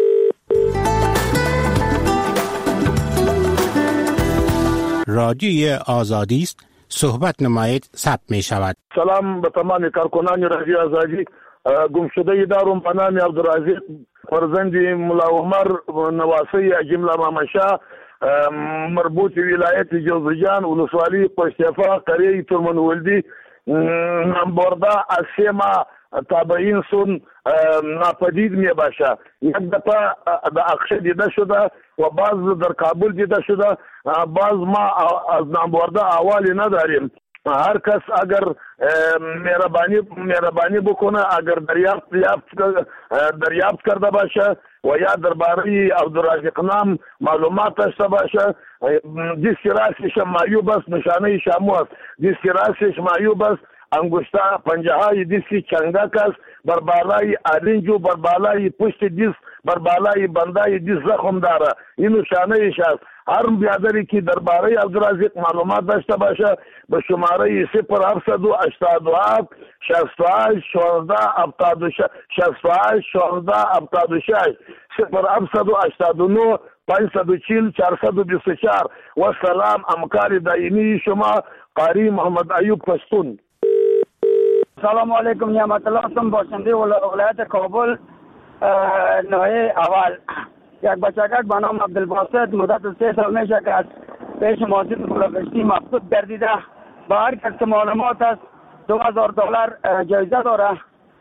رادیوی آزادی است. صحبت نمایید. ثبت می شود. سلام به تمام کارکنان رادیو آزادی. گمشده دارم به نام عبدالعزیز فرزند ملا عمر نواسی جمله مامشا، مربوط ولایت جوزجان، ولسوالی پشتیفا، قریه ترمنولدی، نامبرده از سیما تابعین سون ناپدید می باشه. یک دفعه در اقشه دیده شده و بعض در کابل دیده شده. بعض ما از نامبرده احوالی نداریم. هر کس اگر مهربانی بکنه، اگر دریافت کرده باشه و یا درباره عبدالرازق نام معلومات داشته باشه، دیسک راسش معیوب است، نشانه شامو است، دیسک راسش معیوب است، انگشتا پنجه‌های دیسک چنگک است، بر بالای آرنجو، بر بالای پشت دیس، بر بالای بندای دیس زخم داره. این نشانه است. هر بیادری که درباره عبدالرازق معلومات داشته باشه به شماره 0787 68 16 68 16 76 0789 540 424. و سلام همکار دائمی شما قاری محمد ایوب پشتون. سلام علیکم. نعمت الله هستم، باشنده ولایت کابل. نایه اول یک بچگک به نام عبدالباسط مدت 3 سال میشه که از پیش ماسید بلوکشتی مفقود گردیده. با هر کس که معلومات است $2000 جایزه داره.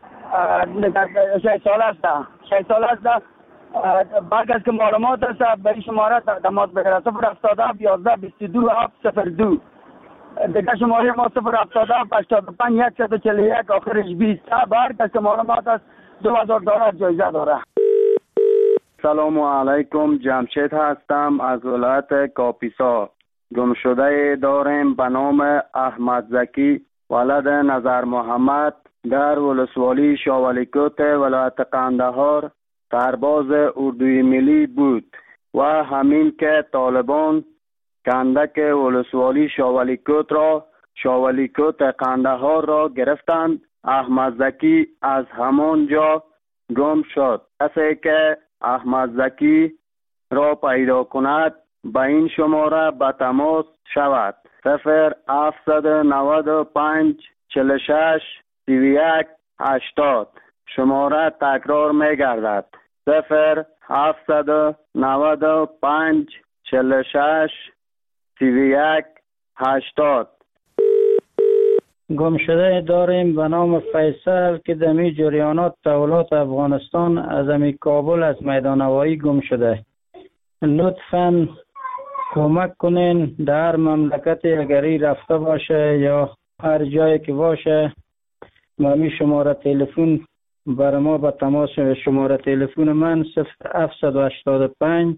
6 سال است با کس که معلومات است به شماره تماس بگیره 077 11 22 702. دیگه شماره ما 077 85 141 آخرش 20. با هر کس که معلومات است $2000 جایزه داره. سلام علیکم، جمشید هستم از ولایت کاپیسا. گمشده داریم به نام احمد زکی ولد نظر محمد در ولسوالی شاولیکوت ولایت قندهار سرباز اردوی ملی بود و همین که طالبان کندک ولسوالی شاولیکوت را شاولیکوت قندهار را گرفتند، احمد زکی از همانجا گم شد. کسی که احمد زکی را پیدا کند به این شماره به تماس شود 0795 46 31 80. شماره تکرار می گردد 0795 46 31 80. گمشده داریم به نام فیصل که دمی جریانات تولات افغانستان از امی کابل از میدان هوایی گم شده. لطفاً کمک کنین در مملکت اگری رفته باشه یا هر جایی که باشه ممی شماره تلفن برای ما به تماس. شماره تلفن من 0785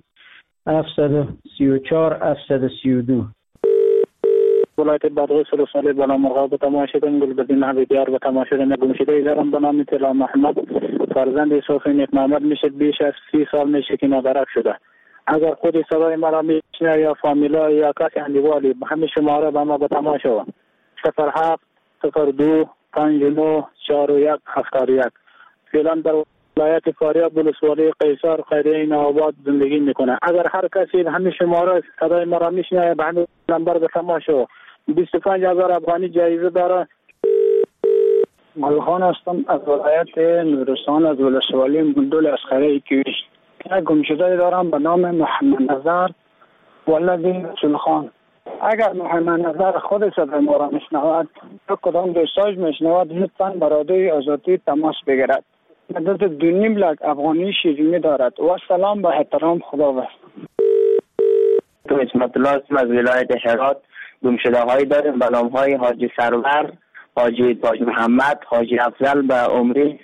734 732. ولایت بادغیس رساله بنا مرغاب به تماشیدن گلبدین حبیبیار به تماشیدن گمشده دارم به نام طلا محمد فرزند صوفی نیک محمد میشه. بیش از 30 سال میشه که نادرک شده. اگر خود صدای مرا میشنه یا فامیلا یا کسی اندیوالی به همین شماره به ما به تماشا 07 02 59 41 71. فعلا در ولایت فاریاب ولسوالی قیصر خیریه نوآباد زندگی میکنه. اگر هر کسی همین شماره صدای مرا میشنه به همین نمبر به تماشا 25000 افغانی جایزه داره. ملخان هستم از ولایت نورستان از ولسوالی مندول اسخره کیویش. یک گمشده دارم به نام محمد نظر ولد رسول خان. اگر محمد نظر خود صدای ما را میشنود یا کدام دوستاش میشنود لطفاً برادوی آزادی تماس بگیرد. مدت 2.5 لک افغانی شیرینی دارد. و سلام به احترام، خدا بست. تو اسمت الله هستم از ولایت هرات. گمشده هایی داریم به نام های حاجی سرور، حاجی تاج محمد، حاجی افضل به عمر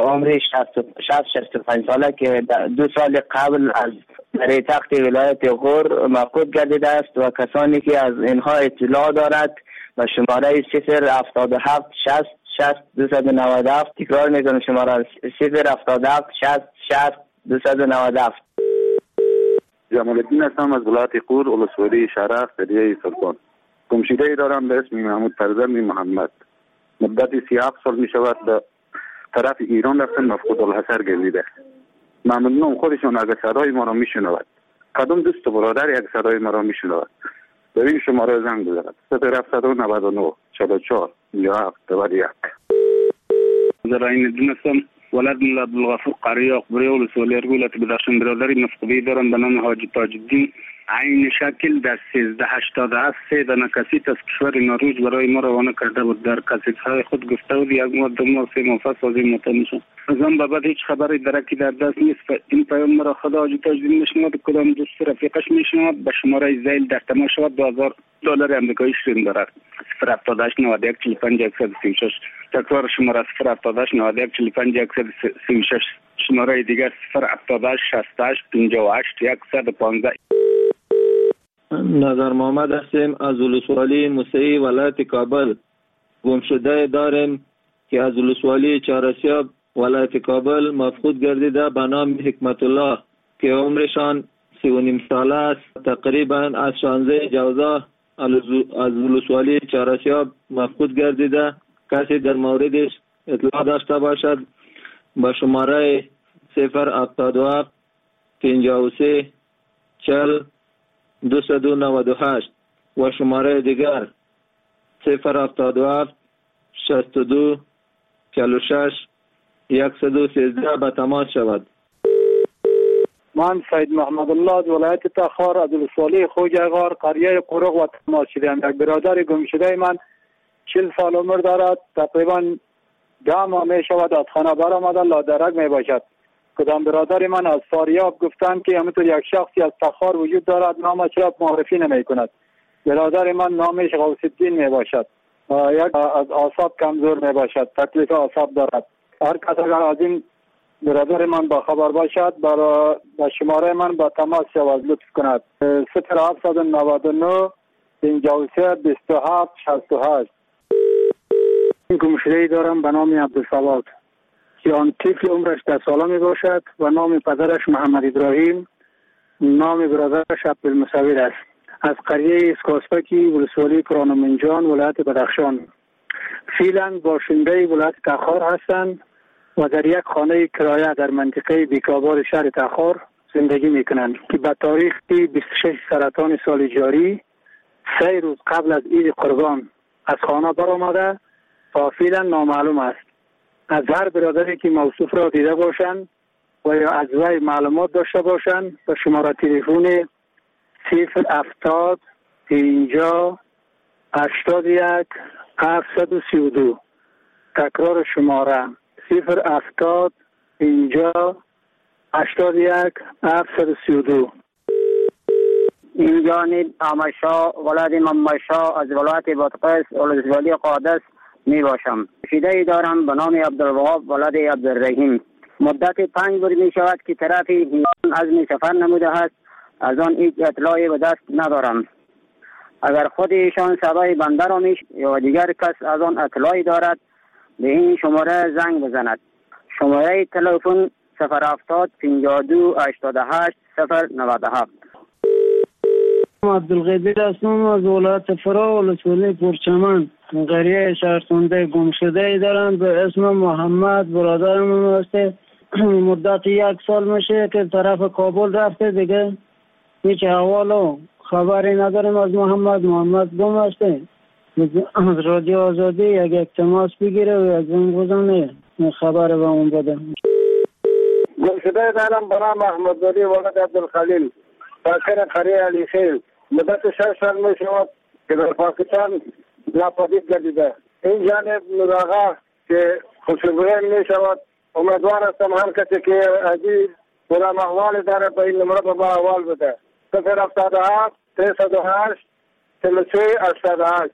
65 ساله که 2 سال قبل از در تخت ولایت غور مفقود گردیده است و کسانی که از اینها اطلاع دارد و شماره 077 60 60 297. تکرار میکنم شماره 077 60 60 297. جمال الدین هستم از ولایت غور ولسوالی شرف قریه سلطان. گمشده دارم به اسم محمود فرزند محمد. مدت 37 سال می شود به طرف ایران رفتن مفقود الحصر گردیده. ممنونم خودشون اگر صدای ما را میشنود. کدام دوست برادر یک صدای ما را میشنود به این شماره زنگ بزند 0799 44 57 91. زراین دونستم ولد ملا عبدالغفور قریه اقبری ولسوالی ارگولت بدخشان برادری مفقودی دارم به نام حاجی تاج الدین. عین شکل در 1387 3 دانه کسیت از کشور نروژ برای ما روانه کرده بود. در کسیت‌های خود گفته بود 1 ماه 2 ماه 3 ماه پس از این مطمئن از آن به بعد هیچ خبری درکی در دست نیست. این پیام مرا خدا حاجی تاج الدین میشنود کدام دوست رفیقش میشنود به شماره زیل در تماس شود $2000 آمریکایی شیرین دارد 078 91 45 136. تکرار شماره 078 91 45 136. شماره دیگر 078 68 58 115. نظر محمد هستیم از ولسوالی موسعی ولایت کابل. گمشده داریم که از ولسوالی چهارسیاب ولایت کابل مفقود گردیده به نام حکمت الله که عمرشان 39 ساله است. تقریبا از 16 جوزا از ولسوالی چهارسیاب مفقود گردیده. کسی در موردش اطلاع داشته باشد با شماره 077 53 40 298 و شماره دیگر 077 62 46 113 به تماس شود. من سید محمد الله از ولایت تخار از ولسوالی خوجغار قریه قرق و تماس شدم. یک برادر گم شده من 40 سال عمر دارد، تقریبا 10 ماه می شود از خانه برآمده، لادرک می باشد. کدام برادر من از فاریاب گفتند که همینطور یک شخصی از تخار وجود دارد، نامش را معرفی نمی کند. برادر من نامش غوث الدین می باشد، یک از اعصاب کمزور می باشد، تکلیف اعصاب دارد. هر کس اگر از این برادر من با خبر باشد با شماره من با تماس شود، لطف کند. 0799 53 27 68. این گمشده‌ای دارم به نام عبدالصمد که آن طفل عمرش 10 ساله می باشد و نام پدرش محمد ابراهیم، نام برادرش عبدالمصور است. از قریه اسکاسپکی ولسوالی کرانمنجان ولایت بدخشان. فعلا باشنده ولایت تخار هستند و در یک خانه کرایه در منطقه بیکابار شهر تخار زندگی میکنند که به تاریخ 26 سرطان سال جاری 3 روز قبل از عید قربان از خانه برآمده و فعلا نامعلوم است. از هر برادری که موصوف را دیده باشند و یا از وی معلومات داشته باشند به شماره تلفن 070 50 81 732. تکرار شماره 070 50 81 732. این جانب آمشا ولاد ممشا از ولایت بادغیس ولسوالی قادس می باشم. شیده دارم به نام عبدالوهاب ولاد عبدالرحیم. مدت 5 روز می شود که طرف ایران عزم سفر نموده است، از آن هیچ اطلاعی به دست ندارم. اگر خود ایشان صدای بنده را یا دیگر کس از آن اطلاعی دارد به این شماره زنگ بزند. شماره تلفن 070 52 88 097. عبدالقدیر هستم از ولایت فرا ولسوالی پرچمن. قریه شهرسنده گمشده دارم به اسم محمد، برادرم هسته. مدت 1 سال میشه که طرف کابل رفته، دیگه هیچ احوال و خبری نداریم از محمد گم هسته. از رادیو آزادی یک تماس بگیره و یک زنگ بزنه خبر به اون بده. گمشده دارم به نام احمدولی ولد عبدالخلیل، ساکن قریه علیخیل. مدت 6 سال می شود که در پاکستان ناپدید گردیده. این جانب نوراغا که خوشبوین می شود. امیدوار هستم هر کسی که عزیز برام احوال داره به این نمره با احوال بده. 077 308 33 88.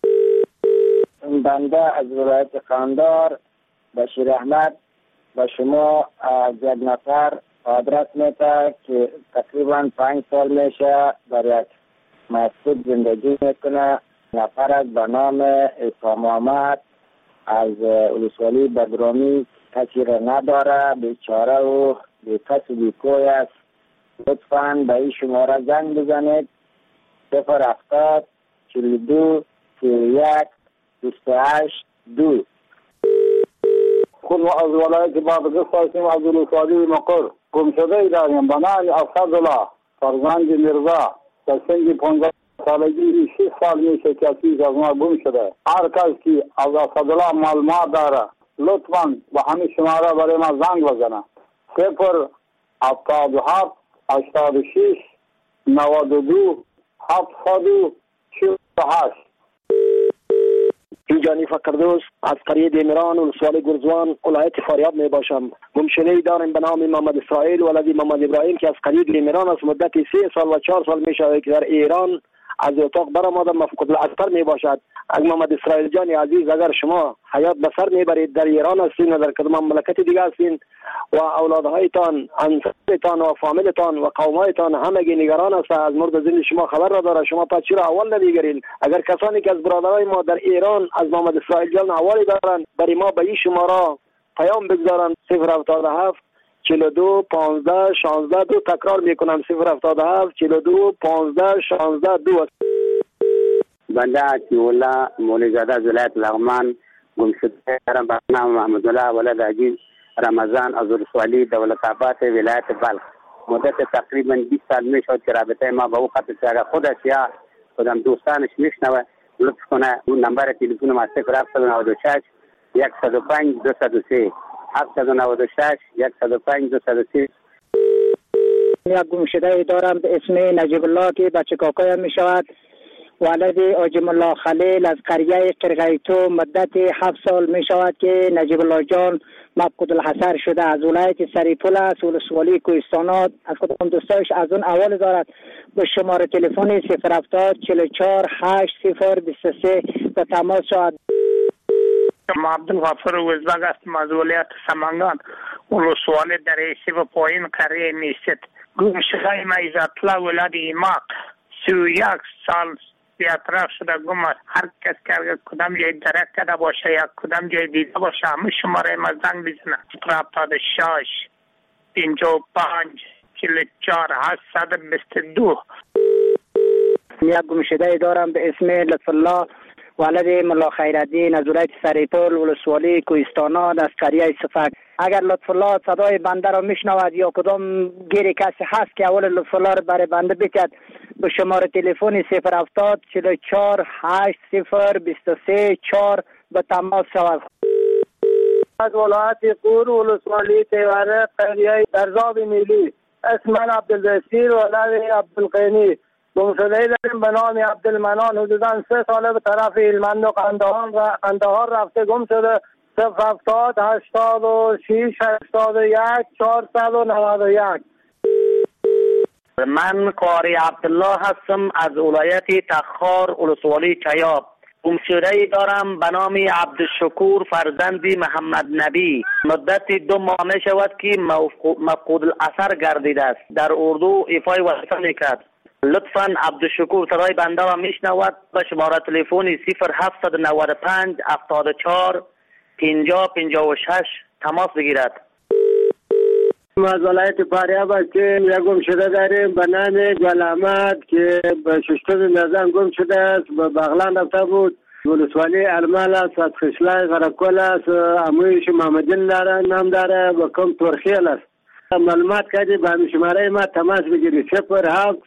بنده از ولایت قندار بشیر احمد به شما از یک نفر آدرس میده که تقریبا 5 سال میشه در یک مسجد زندگی میکنه. نفر از به نام عیسی محمد از ولسوالی بدرامی، کسی را نداره، بیچاره و بیکس و بیکوی است. لطفاً به این شماره زنگ بزنید 070 42 31 28 2. خود از ولایت بادغیس هستیم، از ولسوالی مقر. گمشده داریم به نام اسدالله فرزند میرزا در سن 15 سالگی 6 سال میشه که از ما گم شده. هر کس که از اسدالله معلومات داره لطفاً به همین شماره برای ما زنگ بزنه. 077 86 92 748. اینجانی فقردوس از قریه دیمران ولسوالی گرزوان ولایت فاریاب می باشم. گمشده‌ای دارم به نام محمد اسرائیل ولد محمد ابراهیم که از قریه دیمران از مدت 3 سال و 4 سال می شود که در ایران از اتاق برآمده مفقود الاثر می باشد. از محمد اسرائیل جان عزیز اگر شما حیات به سر میبرید در ایران هستین و در کدام مملکت دیگه هستین و اولادهایتان، انصارتان و فامیلتان و قومایتان همگی نگران است از مورد زندگی شما خبر را داره، شما پس چرا اول نمیگیرین؟ اگر کسانی که از برادرای ما در ایران از محمد اسرائیل جان اوالی دارن برای ما به این شماره پیام بگذارن 077 42 15 16 2. تکرار میکنم 077 42 15 16 2. بنده عطی‌الله مولیزاده از ولایت لغمان گمشده دارم به نام محمدالله ولد عزیز رمضان از ولسوالی دولت‌آباد ولایت بلخ. مدت تقریبا 20 سال میشد که رابطه ما با او قطع شده. خودش یا خودم دوستانش میشنوه لطف کنه اون نمبر تلفن ما 076 105 203 796 105 230. یک گمشده دارم به اسم نجیب الله که بچه کاکایم می شود. ولد آجم الله خلیل از قریه قرقیتو مدت 7 سال می شود که نجیب الله جان مفقود الحصر شده. از ولایت سریپول است، ولسوالی کوهستانات. از خودم دوستایش از اون اول دارد. به شماره تلفن 070 44 80 23 به تماس شود. ما عبدالغفور وزبگ هستم از ولایت سمنگان، ولسوالی در ایسی و پایین قریه میست. گمشده ما عزت‌الله ولد ایماق 31 سال بی‌اطراف شده گم است. هر کس که کدام جای درک کرده باشه یا کدام جای دیده باشه همه شماره ما زنگ بزنه. 76 55 44 822. یک گمشده دارم به اسم لطف الله ولد ملا خیرالدین از ولایت سریپول، ولسوالی کوهستانات از قریه صفک. اگر لطف الله صدای بنده را میشنود یا کدام گیری کسی هست که اول لطف الله را برای بنده بکد، به شماره تلفن 070 44 80 23 4 به تماس شود. از ولایت قور، ولسوالی تیوره، قریه درزاب میلی. اسم من عبدالبصیر ولد عبدالقینی. گمشده داریم به نام عبدالمنان. حدوداً 3 ساله به طرف هلمند و قندهار رفته گم شده. 070 86 81 491. من قاری عبدالله هستم از ولایت تخار، ولسوالی چیاب. گمشده دارم به نام عبدالشکور فرزند محمد نبی. مدت 2 ماه می شود که مفقود الاثر گردیده است. در اردو ایفای وظیفه میکرد. لطفاً عبدالشکور صدای بنده را میشنود. به شماره تلفن 0795 74 50 56 تماس بگیرد. از ولایت فاریاب هستیم. یک گمشده داریم به نام گل احمد که به ششتم نظام گم شده است. به بغلان رفته بود. ولسوالی المال است، از خشلای غرقل است. امویش محمدین داره، نام داره، به کم ترخیل است. معلومات کردی به شماره ما تماس بگیری. 07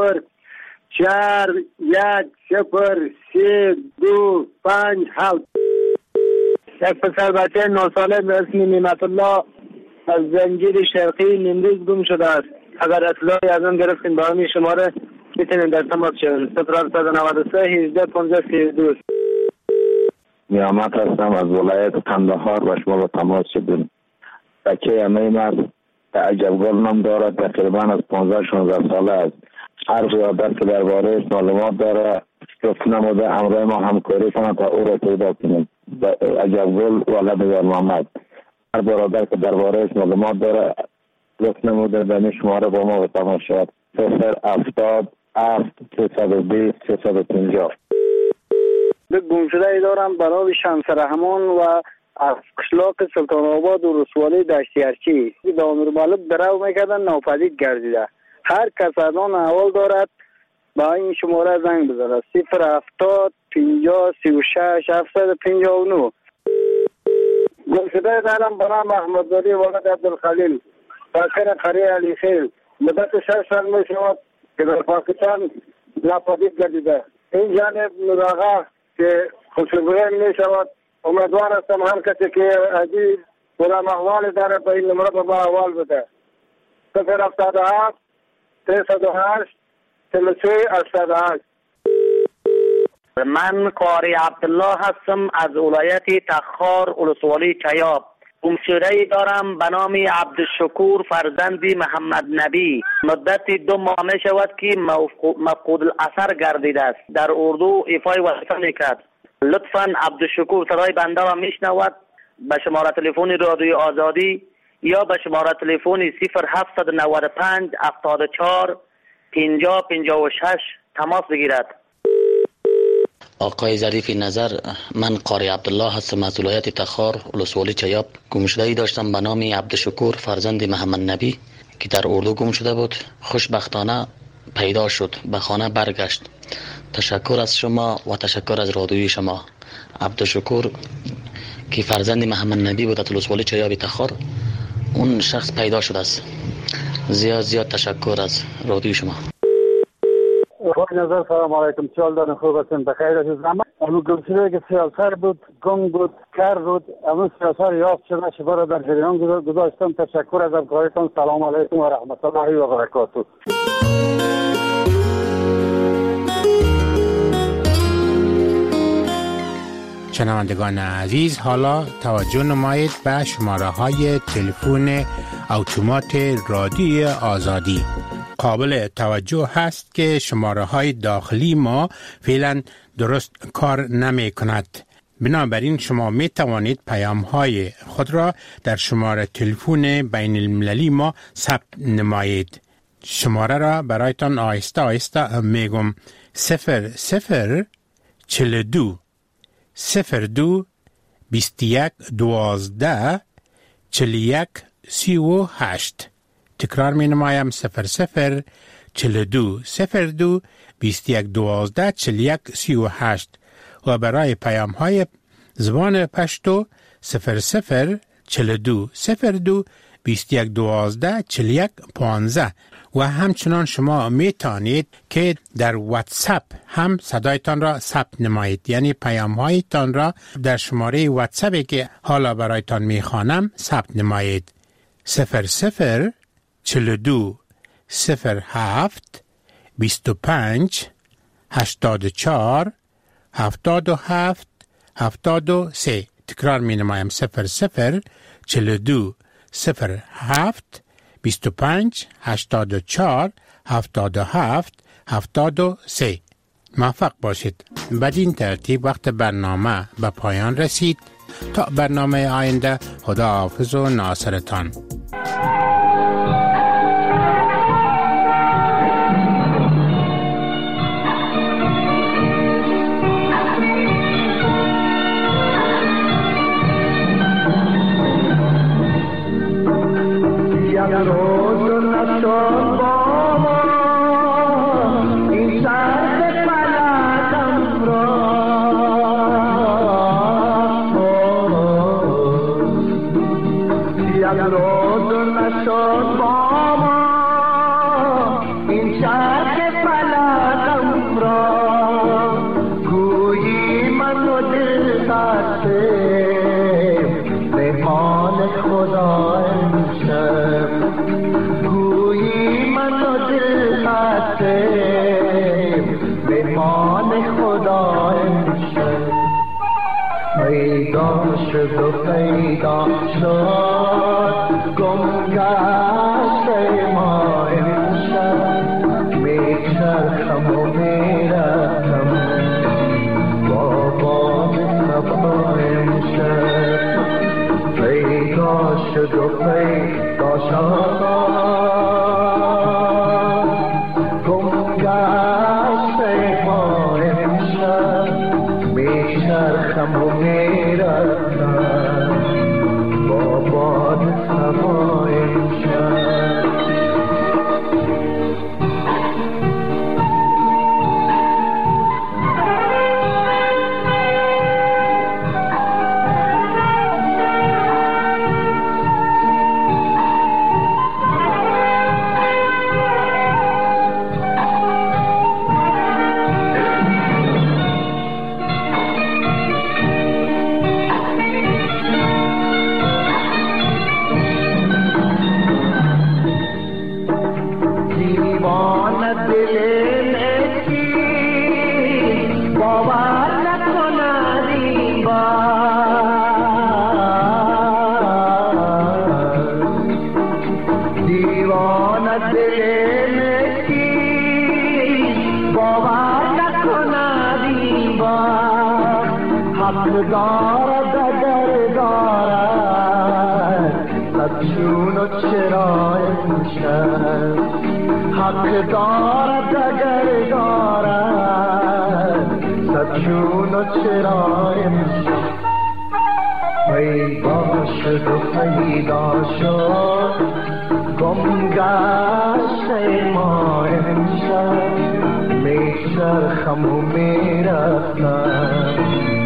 04 1 0 3 2 5 7. یک پسر بچه 9 ساله به اسم نعمت الله از زنجیر شرقی نیمروز گم شده است. اگر اطلاعی از آن گرفتین با همین شماره میتونین در تماس شوید. 0793 18 15 32. نیامت هستم از ولایت قندهار و شما با تماس شدیم. بچه همه است که عجبگل نام دارد. تقریبا از 15-16 ساله است. هر زیادت که درباره معلومات داره گفت نموده همراه ما همکاری کنند تا او را پیدا کنیم. عجبگل ولد یار محمد. هر برادر که درباره معلومات داره گفت نموده به شماره با ما تماس شد. 070 320 350. به گمشده دارم برای شمس رحمان و از قشلاق سلطان آباد و رسوالی دشتیارچی به امیر مالک درو میکردن ناپدید گردیده. هر کس از آن احوال دارد با این شماره زنگ بزنه. 070 50 36 759. گمشده دارم به نام احمدزاده ولد عبدالخلیل ساکن قریه علی خیل. مدت 6 سال می شود که در پاکستان ناپدید گردیده. این جانب نوراغا که خوشبویی می شود. امیدوار هستم هر کسی که عزیز کدام احوال داره به این نمره با احوال بده. 077 308 33 88. من قاری عبدالله هستم از ولایت تخار، ولسوالی چیاب. گمشده دارم به نام عبدالشکور فرزند محمد نبی. مدت 2 ماه می شود که مفقود الاثر گردیده است. در اردو ایفای وظیفه میکرد. لطفاً عبدالشکور صدای بنده را میشنود. به شماره تلفن رادیوی آزادی یا به شماره تلفن 0795 74 50 56 تماس بگیرد. آقای ظریف نظر، من قاری عبدالله هستم از ولایت تخار، ولسوالی چیاب. گمشده‌ای داشتم به نام عبدالشکور فرزند محمد نبی که در اردو گم شده بود. خوشبختانه پیدا شد، به خانه برگشت. تشکر از شما و تشکر از رادیوی شما. عبدالشکور که فرزند محمد نبی بود از ولسوالی چیاب تخار، اون شخص پیدا شده است. زیاد تشکر از رادیوی شما. نظر سلام علیکم. چال دارین خوب هستین؟ بخیر هستید؟ اما گمشده که سیاسر بود، گنگ بود، کر بود، اما سیاسر یافت شده شبه را در جریان گذاشتم. تشکر از همکاریتان. سلام علیکم و رحمت الله و برکاته. شنوندگان عزیز، حالا توجه نمایید به شماره های تلفن اتومات رادیوی آزادی. قابل توجه هست که شماره های داخلی ما فعلا درست کار نمی کند. بنابراین شما می توانید پیام های خود را در شماره تلفن بین المللی ما ثبت نمایید. شماره را برایتان آهسته آهسته می گم. 0042 02 21 12 41 38. تکرار می نمایم. 0042 02 21 12 41 38. و برای پیام های زبان پشتو 0042 02 21 12 41 15. و همچنان شما می توانید که در واتساپ هم صدایتان را ثبت نمایید، یعنی پیام هایتان را در شماره واتساپی که حالا برایتان می خوانم ثبت نمایید. 0042 07 25 84 77 73. تکرار می نمایم. 0042 07 25 84 77 73. موفق باشید. بدین ترتیب وقت برنامه به پایان رسید. تا برنامه آینده، خدا حافظ و ناصرتان. پیدا شد گم گشته ما امشب، میچرخم و میرفتم با باد صبا امشب. پیدا شد و پیدا شد گم گشته ما امشب، میچرخم و میرفتم با باد صبا امشب.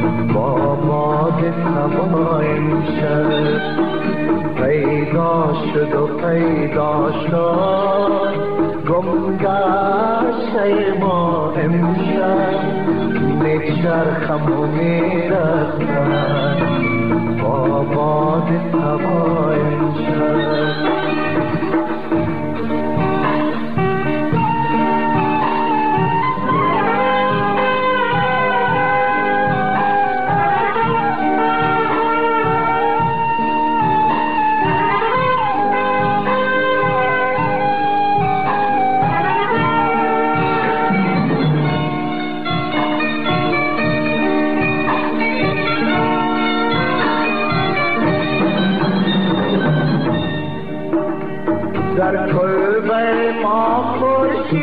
پیدا شد شد و پیدا شد گم گشته ما امشب میچرخم و میرسم با باد هوا امشب در کلبه ما خورشید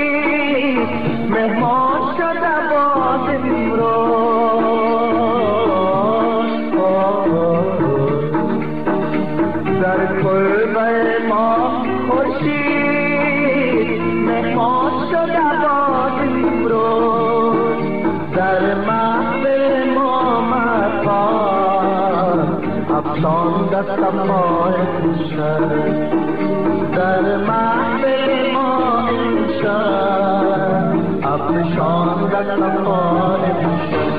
مهمان شده باز امروز در کلبه ما خورشید مهمان شده باز امروز در محفل ما مکان افسانده صفای خوشد در محفل ما امشب افشانده صفای خوشد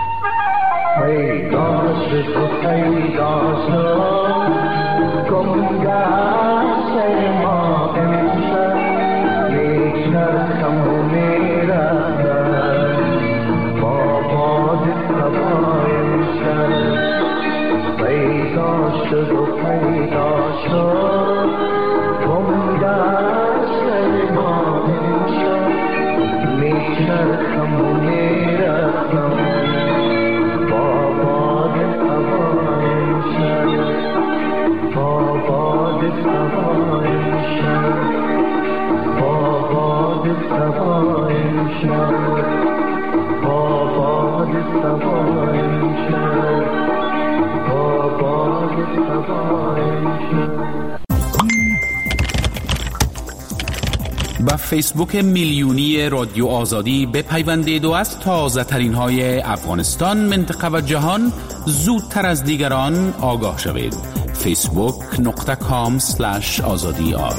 پیدا شد و پیدا شد گم گشته ما امشب میچرخم و میرسم با باد هوای امشب پیدا شد و پیدا شد گم گشته ما امشب میچرخم و میرسم با باد هوای امشب با باد هوای امشب با باد هوای امشب با باد هوای امشب با باد هوای امشب. با فیسبوک میلیونی رادیو آزادی بپیوندید و از تازه ترین های افغانستان، منطقه و جهان زودتر از دیگران آگاه شوید. facebook.com/azadiar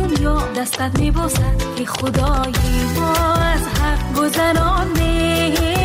دستت میبوسد که خدای ما از حق گذرانه